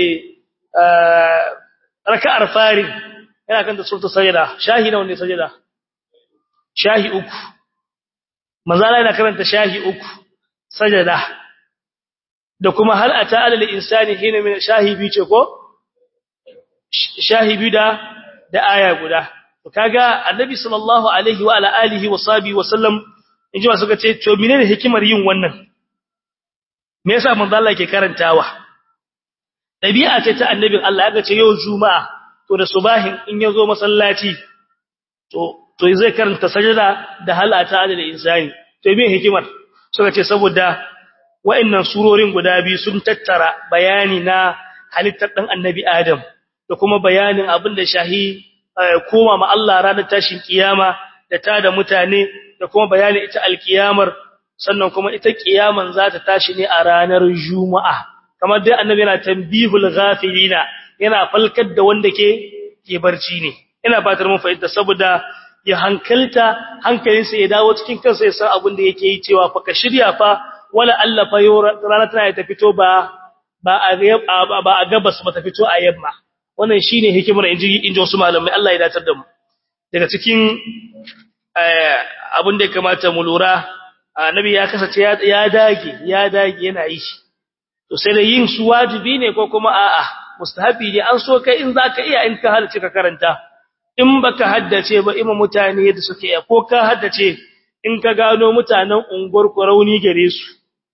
raka'ar fari yana karanta suratul sajda shahi nawa ne sajda shahi uku manzala yana karanta shahi uku sajda da kuma hal ata alal insani hina min shahi bi ce ko shahi bi da aya guda to kaga annabi sallallahu alaihi wa ala alihi wa sahbihi wa sallam inji ba suka ce to menene hikimar yin wannan me yasa manzo Allah yake karantawa dabi'a ce ta annabin Allah yaga ce yau juma'a to da subahin in yazo masallaci to zai karanta sajada da halata da insani to me hikimar suka ce saboda wa'annan surorin guda biyu sun tattara bayani na halittar dan annabi Adam da kuma bayanin abin da shahi koma ma Allah ranar tashin kiyama da tada mutane da kuma bayanin ita alkiyamar sannan kuma ita kiyaman za ta tashi ne a ranar juma'a kamar dai annabi yana tanbihul ghafilina yana falkar da wanda ke barci ne ina fatar mun fahimta saboda ya hankalinsa ya dawo cikin kansa ya san abin da yake yi cewa fa ka shirya fa wala Allah fa ranar tana ta fito ba a gabas ba ta fito a yamma wannan shine hikimar inji wasu malamai Allah ya datar da mu daga cikin abin da ya kamata mu lura annabi ya kasance ya dage yana yi to sai da yin su wajibi ne ko kuma a'a mustahabi ne an so kai in zaka iya in ka hadace ka karanta in baka haddace ba ima mutane da suke ko ka haddace in ka gano mutanen unguwar ku rauni gare su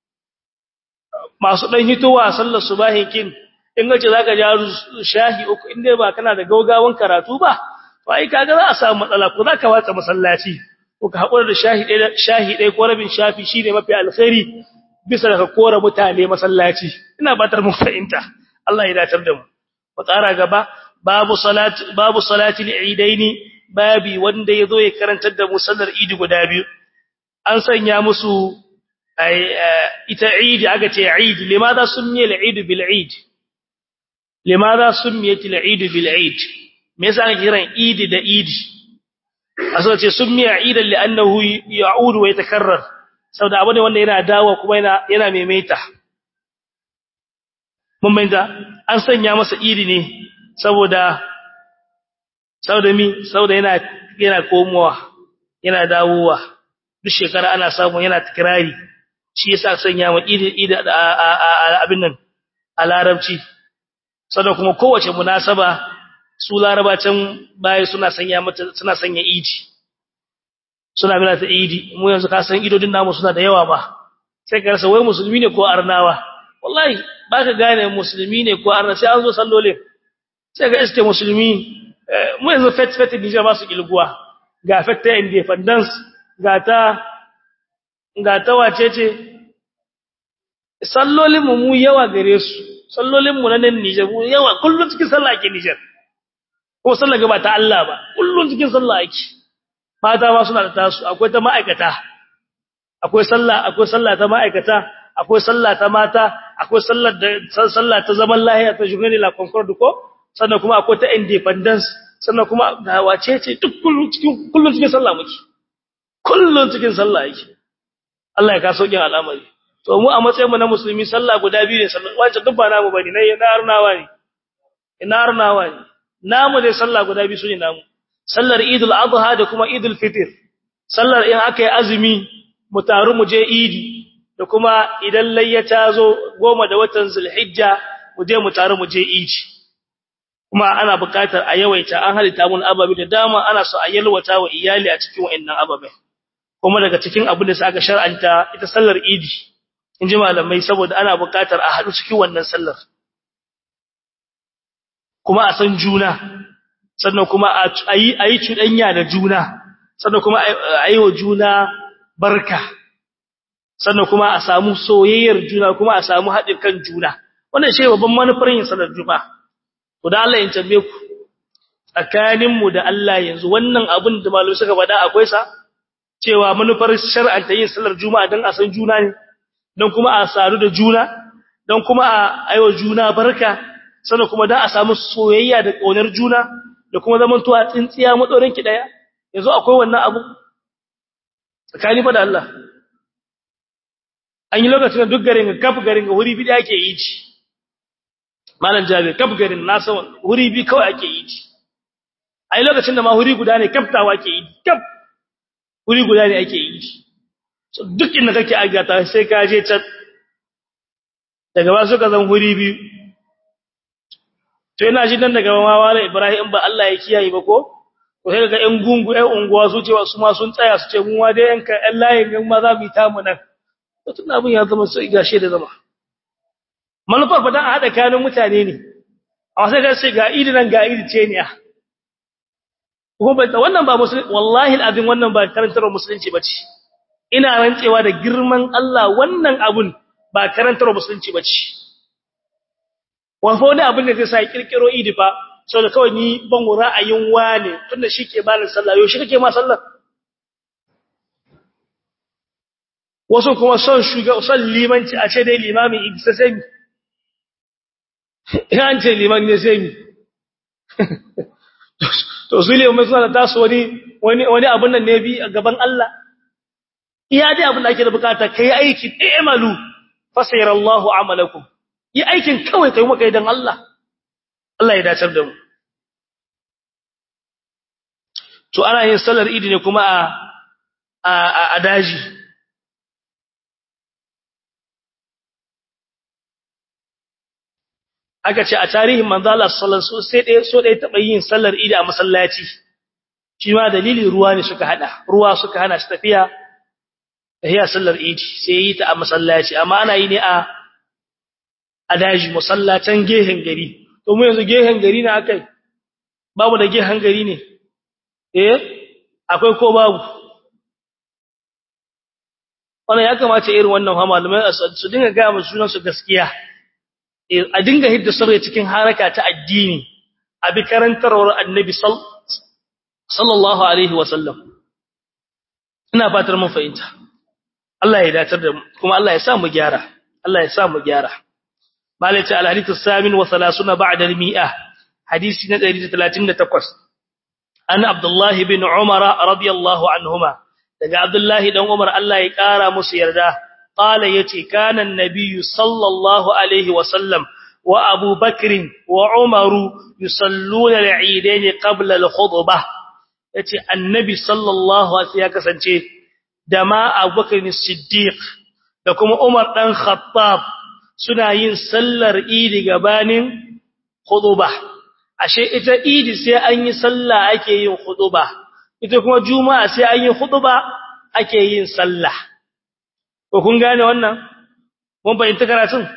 masu dan hitowa sallar subahin kin in gace zaka ja shahi uku in dai ba kana da gaugawan karatu ba to ai kaga za a samu matsala ko zaka watsa masallaci ko ka hakura da shahi ɗaya ko rabin shafi shine mafi alkhairi bisa da ka kora mutane masallaci ina batar mu fahimta Allah ya datar da mu mu tsara gaba babu salati al-eidaini babi wanda yazo ya karantar da mu sallar idi guda biyu an sanya musu ita idi aka ce eid limadha summiya al-eid bil eid limadha summiyat al-eid bil eid me yasa ake kiran idi da idi aso ce summiya eidan li'annahu ya'ud wa yatakarrar saboda abu ne wanda yana dawo kuma yana maimaita mun bayyana an sanya masa idi ne saboda yana komowa yana dawowa duk shekara ana samu yana tikrari shi yasa sanya wa idi abin nan a larabci saboda kuma kowace munasaba su larabacin baya suna sanya idi suna bila ta idi mu yanzu ka san idodin namu suna da yawa ba sai ka rasa wai musulmi ne ko arnawa wallahi baka gane musulmi ne ko arna sai an zo sallolin sai ga iske musulmi mu yanzu fet Niger ba su kilguwa ga fet ta independence ga ta wacece sallolin mu yawa gare su sallolin mu na nan Niger mu yawa kullun cikin sallah ake Niger ko sallah ga ba ta Allah ba kullun cikin sallah ake mata ma suna da tasu akwai ta ma'aikata akwai sallah ta ma'aikata akwai sallah ta mata akwai sallah ta zaman lahiya ta journée la concorde ko sannan kuma akwai ta independence sannan kuma ga wacece duk kullun cikin sallah muke kullun cikin sallah yake Allah ya ka saukin al'amari to mu a matsayin mu na musulmi sallah guda biyu ne sallah wace duk ba namu bane ne na arnawa ne namu dai sallah guda biyu sune namu sallar Idul Adha da kuma Idul Fitr sallar in aka yi azumi mu taru mu je Idi da kuma idan layya ta zo 10 da watan Zulhijja mu je mu taru mu je Idi kuma ana buƙatar a yawaita an halitta mun ababi da dama ana so a yalwata wa iyali a cikin wayannan ababai kuma daga cikin abin da aka shar'anta ita sallar Idi inji malamai saboda ana buƙatar a haɗu cikin wannan sallar kuma a san juna sannan kuma a yi cuɗanya da juna sannan kuma a yi wa juna barka sannan kuma a samu soyayyar juna kuma a samu haɗin kan juna wannan shi babban manufar yin salar juma'a to da Allah ya tambaye ku tsakanin mu da Allah yanzu wannan abin da malamai suka faɗa akwai sa cewa manufar shar'anta yin salar juma'a dan a san juna ne dan kuma a sadu da juna dan kuma a aiwa juna barka sannan kuma dan a samu soyayya da ƙaunar juna da kuma zamantowa tsintsiya madorin ki daya yanzu akwai wannan abu tsakani fa da Allah an yi lokacin duk garin kaf garin wuri bi da ake yi ci malam Jabir kaf garin na san wuri bi kawai ake yi ci ai lokacin da ma wuri guda ne kaftawa ake yi kaf wuri guda ne ake yi ci so duk inda kake agata sai ka je can daga ba su ka zan wuri biyu to ina ji nan daga mawala Ibrahim ba Allah ya kiyaye ba ko ko sai ga ƴan gungu ƴan unguwa su ce su ma sun tsaya su ce mu ma dai ƴan layin gan ma za mu yi ta mu nan to tun abin ya zama sai gashe da zama manufar fa dan a hada kanun mutane ne amma sai ga sai ga idi nan ga idi ce ne ko ba wannan ba musulmi wallahi alazim wannan ba karantar musulunci bace ina rantsewa da girman Allah wannan abun ba karantar musulunci bace wafo da abin da zai sa kirkiro idi fa sau da kawai ni ban ra'ayin wane tunda shi ke bani sallah yau shi kake ma sallah wasu kuma son limanci a ce dai limamin idi sai mi ina an ce liman ne sai mi to su liman suna da taso wani abin nan ne bi a gaban Allah iya dai abin da ake da bukata kai aiki i'malu fasayarallahu amalakum yi aikin kawai kai maka idan Allah ya dacar da mu to ana yin salar idi ne kuma a daji aka ce a tarihin manzo Allah sallallahu alaihi wasallam sai dai taba yin salar idi a masallaci shi ma dalili ruwa ne suka hana shi tafiya sallar idi sai yi ta a masallaci amma ana yi ne a daji musallacin gehen gari to mu yanzu gehen gari na akai babu da gehen gari ne akwai ko babu wannan ya kamata irin wannan fa malamai su dinga ga mu sunan su gaskiya a dinga hidda sirri cikin haraka ta addini abi karantarwar annabi sallallahu alaihi wasallam ina fatar mun fahimta Allah ya datar da mu kuma Allah ya sa mu gyara malaka al-hadith as-samin wa 30 ba'da al-mi'ah hadisi na 138 an Abdullah ibn Umar radiyallahu anhuma daga Abdullah dan Umar Allah ya kara musu yarda qala yace kana an-nabiy sallallahu alaihi wa sallam wa Abu Bakr wa Umar yusalluna al-eidain qabla al-khutbah yace annabi sallallahu alaihi ya kasance da ma Abu Bakr as-Siddiq da kuma Umar dan Khattab suna yin sallar idi gabanin khutbah ashe ita idi sai an yi sallah ake yin khutbah ita kuma juma'a sai an yi khutbah ake yin sallah ko kun gane wannan mun bayyana karatun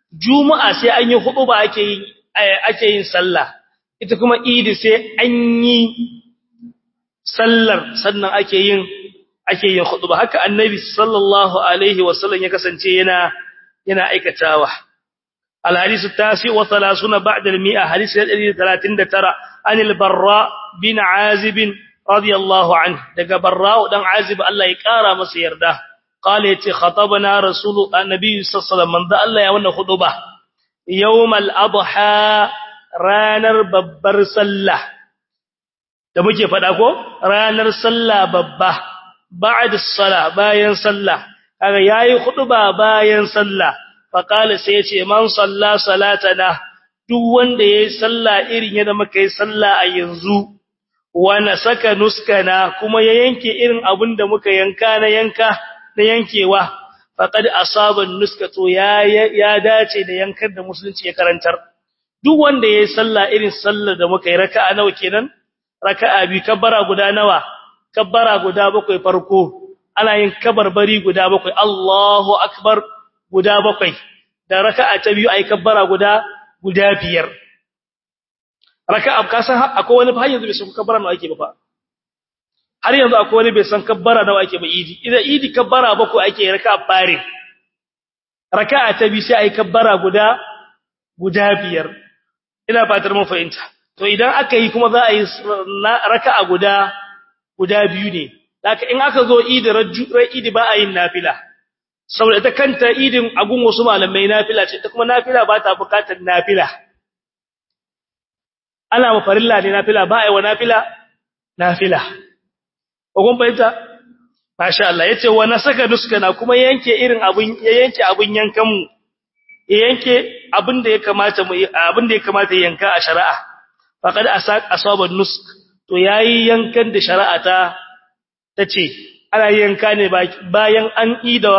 juma'a sai an yi hutuba ake yin sallah ita kuma idi sai an yi sallar sannan ake yin hutuba haka annabi sallallahu alaihi wasallam ya kasance yana aikatawa الحديث التاسع والثلاثون بعد المئة حديث 139 عن البراء بن عازب رضي الله عنه daga barra'u dan azib Allah ya kara masa yarda qala yace khatabana rasul annabi sallallahu alaihi wasallam da Allah ya wannan khutba yawmal adha ranar babbar sallah da muke fada ko ranar sallah babba ba'da as-salah bayan sallah kaga yayi khutba bayan sallah fa qala sai yace man salla salatana duk wanda yayi sallah irin yadda muka yi sallah a yanzu wana saka nuskana kuma ya yanke irin abin da muka yanka na yankewa faqad asaba nuskato ya dace da yankar da musulunci ya karantar duk wanda yayi sallah irin sallar da muka yi raka'a nawa kenan raka'a bi kabbara guda nawa kabbara guda bakwai farko ana yin kabarbari guda bakwai Allahu akbar guda bakwai da raka'a ta biyu ai kabbara guda biyar raka'a ka san akwai wani har yanzu bai san kabbara nawa ake ba fa har yanzu akwai wani bai san kabbara nawa ake ba idan idi kabbara bakwai ake raka'a bare raka'a ta biyu sai ai kabbara guda biyar ina fatar mun fahimta to idan aka yi kuma za a yi raka'a guda biyu ne haka in aka zo idi ba a yin nafila saboda ita kanta idin agun wasu malamai nafila ce ta kuma nafila ba ta bukatar nafila ana mafarilla ne nafila ba ai wa nafila ko bayyana masha Allah yace wa nasaka nuskana kuma yanke irin abun yankan mu yanke abin da ya kamata yanka a shari'a faqad asaba nusk to yayi yankan da shari'a tace ana yanka ne bayan an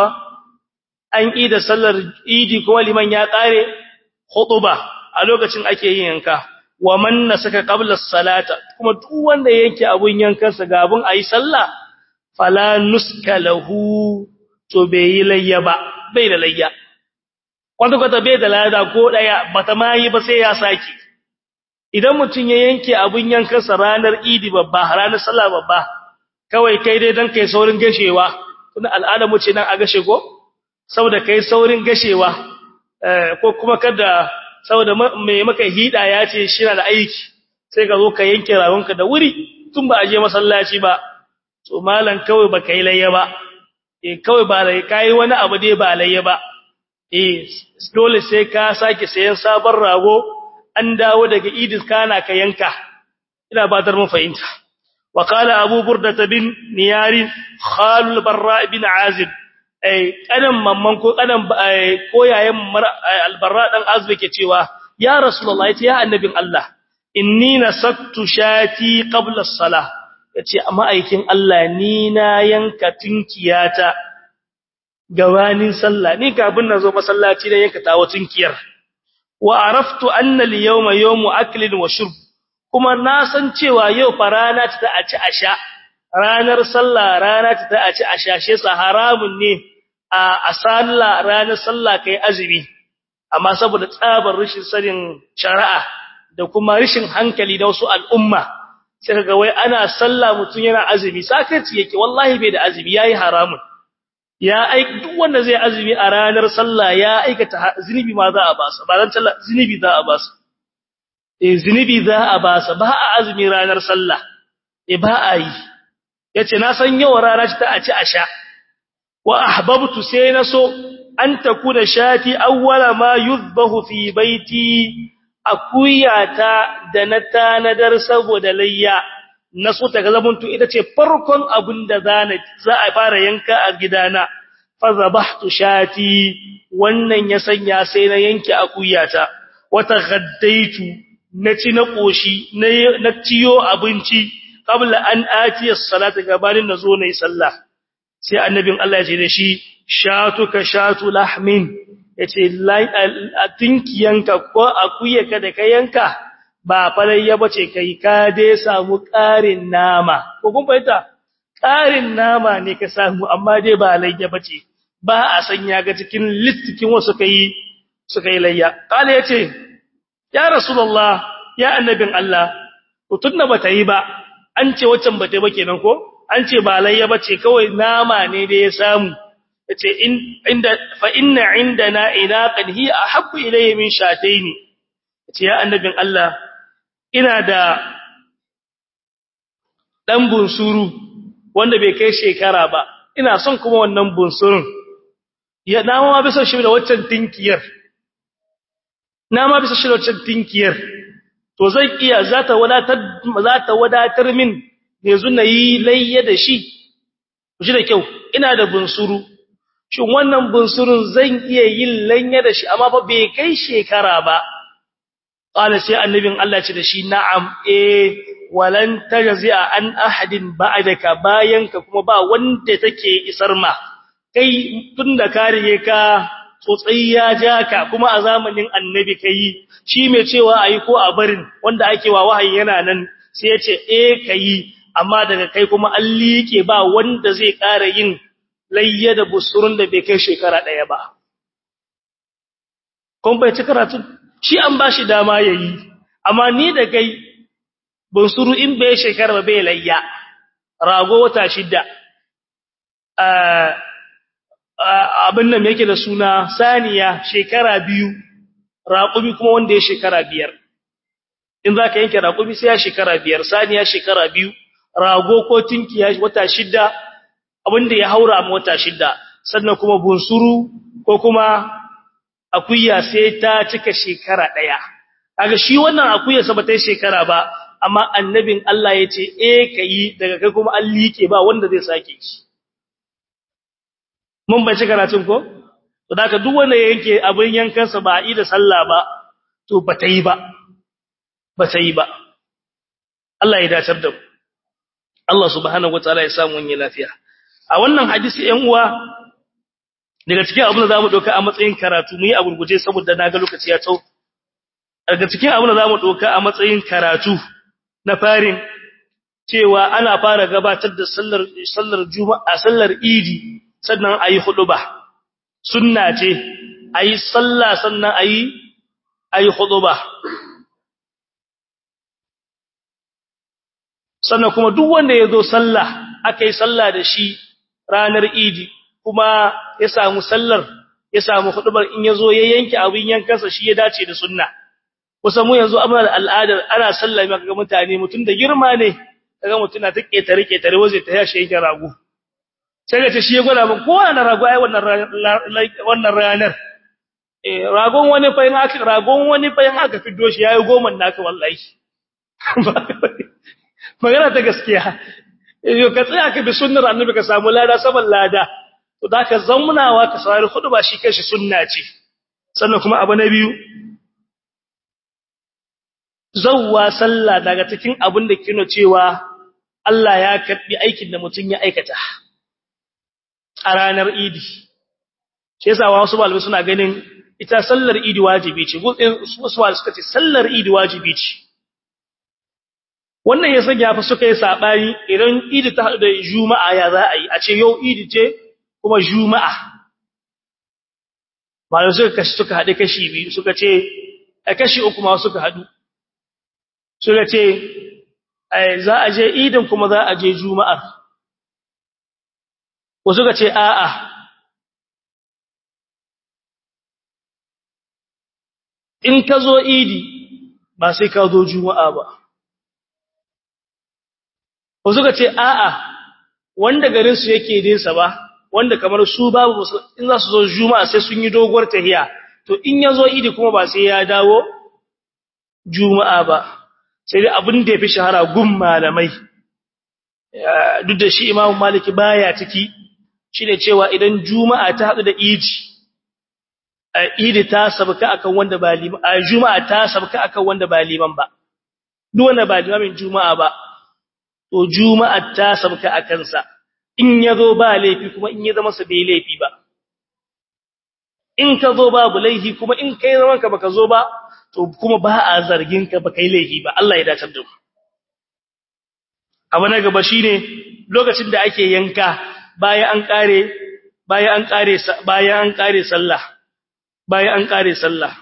ida sallar idi kuma liman ya kare khutba a lokacin ake yin yanka wa man nasaka qabla as-salata kuma duk wanda yake abun yankansa ga abun ayi sallah fala nuska lahu to bai layya ba bai da layya kwata bai da lada ko daya bata mai ba sai ya saki idan mutun ya yanke abun yankansa ranar idi babba ranar sallah babba kawai kai dai dan kai saurin gashewa tun al'ada mu ce nan a gashe ko saboda kai saurin gashewa ko kuma kada saboda mai maka hida ya ce shi na da aiki sai ka zo ka yanke rawanka da wuri tun ba a je masallaci ba to malan kawai ba kai layya ba kawai ba lai kai wani abu dai ba layya ba dole sai ka sake sayan sabon rago an dawo daga idis kana ka yanka ina batar mun fahimta wa qala abu burda bin niyari khalul barra bin azib kanan mamman ko kanan koyayen albarra dan azbe ke cewa ya rasulullahi yace ya annabin Allah inni nasattu shati qabla as-salah yace amma aikin Allah ni na yanka tunkiyata gabanin sallah ni kafin nazo masallaci da yanka tawo tunkiyar wa araftu anna al-yawma yawmu aklin wa shurb kuma na san cewa yau farana ta a ci asha ranar sallah rana ta a ci asha she haramun ne a sallah ranar sallah kai azumi amma saboda tsabar rishin sanin shari'a da kuma rishin hankali da wasu al'umma sai kaga wai ana sallah mutun yana azumi sakaci yake wallahi bai da azumi yayi haramun duk wanda zai azumi a ranar sallah ya aikata zinubi ma za a basa ba ran sallah zinubi za a basa zinubi za a basa ba a azumi ranar sallah ba a yi yace na san yau rana ta a ci a sha wa ahbabtu sai naso an takuna shati awwala ma yuzbahu fi baiti akuyata da na tanadar saboda layya naso ta zamanto ita ce farkon abinda za a fara yanka a gidana fa zabahtu shati wannan ya sanya sai na yanke akuyata wata gaddaitu na ci na koshi na ciyo abinci qabla an atiya as-salata gabanin nazo nayi sallah sai annabin Allah ya ce da shi shatuka shatu lahmin yace atinkiyanka ko akuyaka da kayanka ba falayya bace kai ka dai samu ƙarin nama ko kun fahimta ƙarin nama ne ka samu amma dai ba layya bace ba a sanya ga cikin listikin wasu kai suka yi layya kala yace ya rasulullah ya annabin Allah tunna bata yi ba an ce waccan bata yi ba kenan ko an ce ba layya bace kawai nama ne da ya samu yace inda fa inna indana inaqan hi ahabbu ilayya min shataini yace ya annabin Allah ina da dan bunsuru wanda bai kai shekara ba ina son kuma wannan bunsurun ya nama ma bisa shi da waccan tinkiyar nama bisa shi da waccan tinkiyar to zan iya zata wadatar min yanzu nayi layya da shi shi da kyau ina da bunsuru shin wannan bunsurun zan iya yin lanya da shi amma fa bai kai shekara ba qala sai annabin Allah ce da shi na'am walan tajzi'a an ahadin ba'daka bayanka kuma ba wanda take isar ma kai tunda ka rige ka tsotsai ya jaka kuma a zamanin annabi kai shi mai cewa ayi ko a barin wanda ake wa wahayi yana nan sai ya ce kai amma daga kai kuma an liƙe ba wanda zai ƙara yin layya da busurun da bai kai shekara ɗaya ba kun bai ci karatu shi an ba shi dama yayi amma ni da kai busuru in bai shekara ba bai layya rago wata 6 abin nan yake da suna saniya shekara 2 raƙumi kuma wanda ya shekara 5 in zaka yanke raƙumi sai ya shekara 5 saniya shekara 2 rago ko tinkiya wata 6 abinda ya haura a wata 6 sannan kuma bunsuru ko kuma akuya sai ta cika shekara 1 kaga shi wannan akuya sa bata yi shekara ba amma annabin Allah yace kai daga kai kuma an liƙe ba wanda zai sake shi mun bace karatun ko to daga duk wanda yanke abin yankansa ba a yi da sallah ba to bata yi ba Allah ya dacar da mu Allah subhanahu wataala ya samu wani lafiya a wannan hadisi ɗan uwa daga cikin abin da zamu doka a matsayin karatu mu yi a gurguje saboda naga lokaci ya tau daga cikin abin da zamu doka a matsayin karatu na farin cewa ana fara gabatar da sallar juma'a sallar idi sannan ayi huduba sunna ce ayi sallah sannan ayi huduba sannan kuma duk wanda yazo sallah akai sallah da shi ranar idi kuma ya samu sallar ya samu hudubar in yazo ya yanke abin yankansa shi ya dace da sunna kusa mu yanzu amma da al'adar ana sallah mai ga mutane mutun da girma ne kaga mutuna ta ketare waje ta yashi yake rago sai ga shi ya gwada mun ko wannan rago ai wannan ranar ragon wani fa in aka fiddo shi yayi goman naka wallahi magana ta gaskiya ka tsaya ka bi sunnar annabi ka samu lada saban lada to da ka zammunawa ka saurari khutba shi kanshi sunna ce sannan kuma abu na biyu zawwa sallah daga cikin abin da kino cewa Allah ya karbi aikin da mutun ya aikata a ranar idi shi yasa wasu malamai suna ganin ita sallar idi wajibi ce wasu malamai suka ce sallar idi wajibi ce wannan ya sanya fa suka yi sabani idan idi ta hadu da juma'a ya za a yi a ce yau idi ce kuma juma'a malamai suka haɗe kashi biyu suka ce a kashi uku ma suka haɗu suka ce za a je idin kuma za a je juma'ar ko suka ce a'a in ka zo idi ba sai ka zo juma'a ba ko suka ce a'a wanda garin su yake dinsa ba wanda kamar su babu in za su zo juma'a sai sun yi doguwar tahiya to in ya zo idi kuma ba sai ya dawo juma'a ba sai dai abin da yafi shahara gun malamai duk da shi Imam Maliki baya ciki shine cewa idan juma'a ta hadu da idi ta sabka akan wanda ba liman juma'a ta sabka akan wanda ba liman ba duk wanda ba limamin juma'a ba to juma'a ta sabka akan sa in yazo ba laifi kuma in ya zama sa bai laifi ba in ka zo babu laifi kuma in kai zaman ka baka zo ba to kuma ba a zargin ka baka yi laifi ba Allah ya dace da mu abu na gaba shine lokacin da ake yanka bayan an kare sallah bayan an kare sallah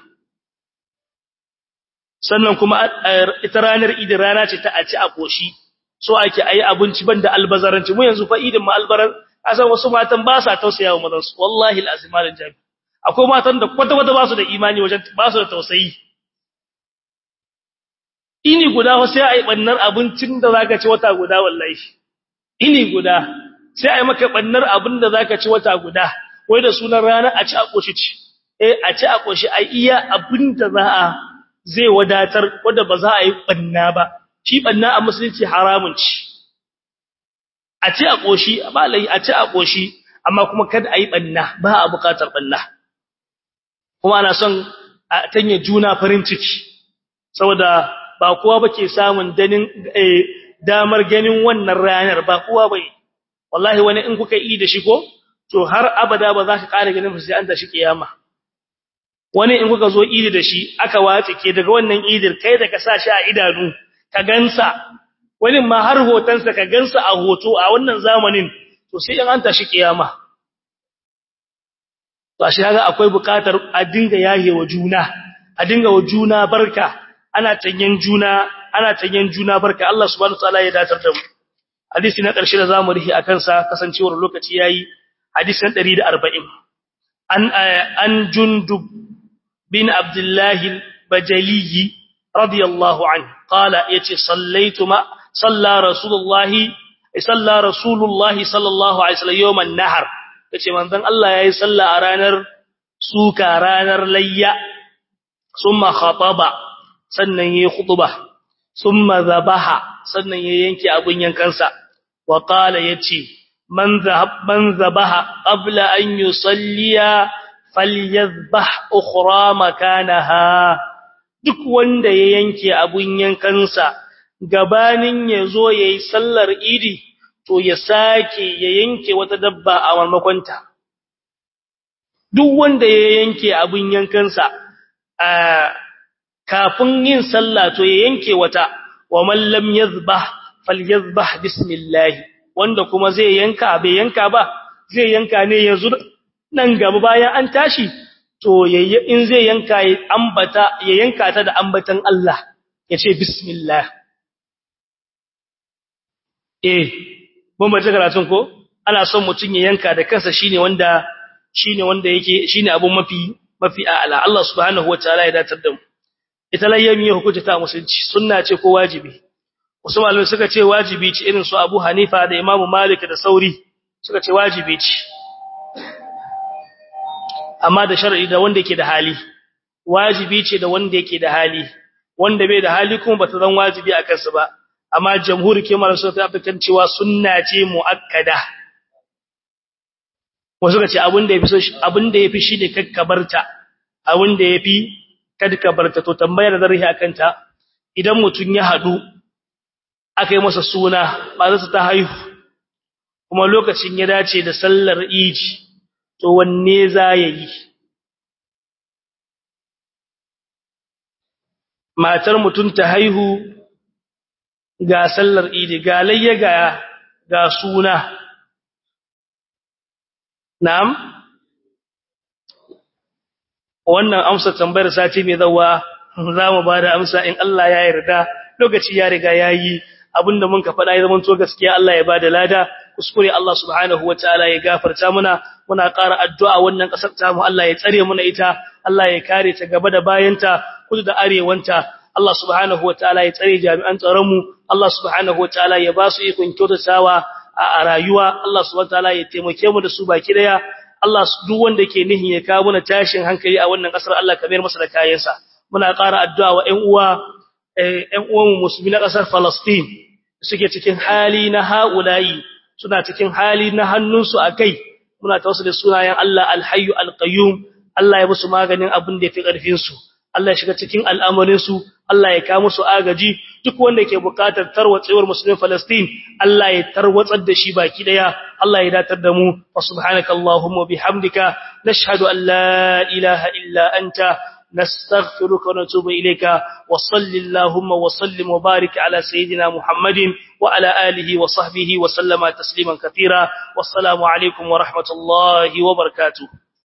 sannan kuma ita ranar idi rana ce ta a ci a koshi so ake ayi abinci banda albazaranci mu yanzu fa idin mu albaran asan wasu matan ba sa tausayawa mazan su wallahi alazim malan jami akwai matan da kwata-kwata ba su da imani wajen ba su da tausayi ini guda sai ai bannar abincin da zaka ci wata guda wallahi ini guda sai ai maka bannar abin da zaka ci wata guda wai da sunan rana a ci a koshi ci a ci a koshi ai iya abin da za a zai wadatar wanda ba za a yi banna ba shi banna a musulunci haramun ci a ci a koshi ba lai a ci a koshi amma kuma kada a yi banna ba a bukatar banna kuma ana son a tanye juna farin ciki saboda ba kowa bake samun damar ganin wannan ranar ba kowa bai wallahi wani in kuka yi da shi ko to har abada ba za ka ƙara ganin sai an tashi kiyama wani in kuka zo idi da shi aka watse ke daga wannan idir kai da ka sa shi a idanu ka gansa wani ma har hotonsa ka gansa a hoto a wannan zamanin to sai an tashi kiyama to shi kaga akwai bukatar a dinga yahewa juna a dinga wa juna barka ana tanyen juna barka Allah subhanahu wataala ya datar da mu hadisi na ƙarshe da zamu rihi akan sa kasancewar lokaci yayi hadisi na 140 an Jundub bin Abdullah al-Bajali radiyallahu anhu qala yace salla rasulullahi sallallahu alaihi wasallam yawman nahar yace manzon Allah yayi salla a ranar suka ranar layya summa khataba sannan yayi khutba summa zabaha sannan yayi yanke abun yankansa wa qala yace man zabaha qabla an yusalliya falyadhbah ukhra makanaha duk wanda ya yanke abun yankansa gabanin yazo yayi sallar idi to ya sake ya yanke wata dabba a marmakonta duk wanda ya yanke abun yankansa kafin yin sallah to ya yanke wata wa man lam yazbah falyazbah bismillah wanda kuma zai yanka bai yanka ba zai yanka ne yanzu nan gaba bayan an tashi to in zai yanka ya yanka ta da ambatan Allah yace bismillah mun bace karatun ko ana son mutun ya yanka da kansa shine wanda yake shine abun mafi a'ala Allah subhanahu wataala ya datar da mu ita layyami ya hukunta ta musulunci sunna ce ko wajibi wasu malamai suka ce wajibi ce irin su Abu Hanifa da Imam Malik da Sauri suka ce wajibi ce amma da shar'i da wanda yake da hali wajibi ce da wanda yake da hali wanda bai da hali kuma bata zan wajibi a kansa ba amma jamhuri ke malamai suka tabbatar cewa sunna ce muakkada wasu suka ce abinda yafi shi ne kakkabarta abinda yafi kada ka barta to tambayar da zarihi akan ta idan mutun ya hadu akai masa suna ba za ta haihu kuma lokacin ya dace da sallar idi to wanne za yayi matar mutun ta haihu ga sallar idi ga layya ga suna na'am wannan amsa tambayar sati mai zawa zamu bada amsa in Allah ya yarda lokaci ya riga yayi abinda mun ka faɗa ya zaman to gaskiya Allah ya bada lada kuskure Allah subhanahu wataala ya gafarta muna ƙara addu'a wannan kasar ta mu Allah ya tsare muna ita Allah ya kare ta gaba da bayanta kudu da arewanta Allah subhanahu wataala ya tsare jami'an tsaron mu Allah subhanahu wataala ya ba su ikon kyautatawa a rayuwa Allah subhanahu wataala ya taimake mu da su baki daya Allah duk wanda ke nihin ya kawo mana tashin hankali a wannan kasar Allah ka mayar masa da kayansa muna ƙara addu'a wa ƴan uwan musulmi na kasar Palestine suke cikin hali na haulayi suna cikin hali na hannunsu akai muna tawassuli sunayen Allah Al-Hayyu Al-Qayyum Allah ya musu maganin abin da yafi karfin su Allah ya shiga cikin al'amarin su Allah ya kawo musu agaji duk wanda ke bukatar tarwatsewar musulmin Palestine Allah ya tarwatsar da shi baki daya Allah ya datar da mu wa subhanakallahumma bihamdika nashhadu an la ilaha illa anta nastaghfiruka wa natubu ilayka wa sallallahu wa sallim wa barik ala sayidina Muhammadin wa ala alihi wa sahbihi wa sallama tasliman katira wassalamu alaikum wa rahmatullahi wa barakatuh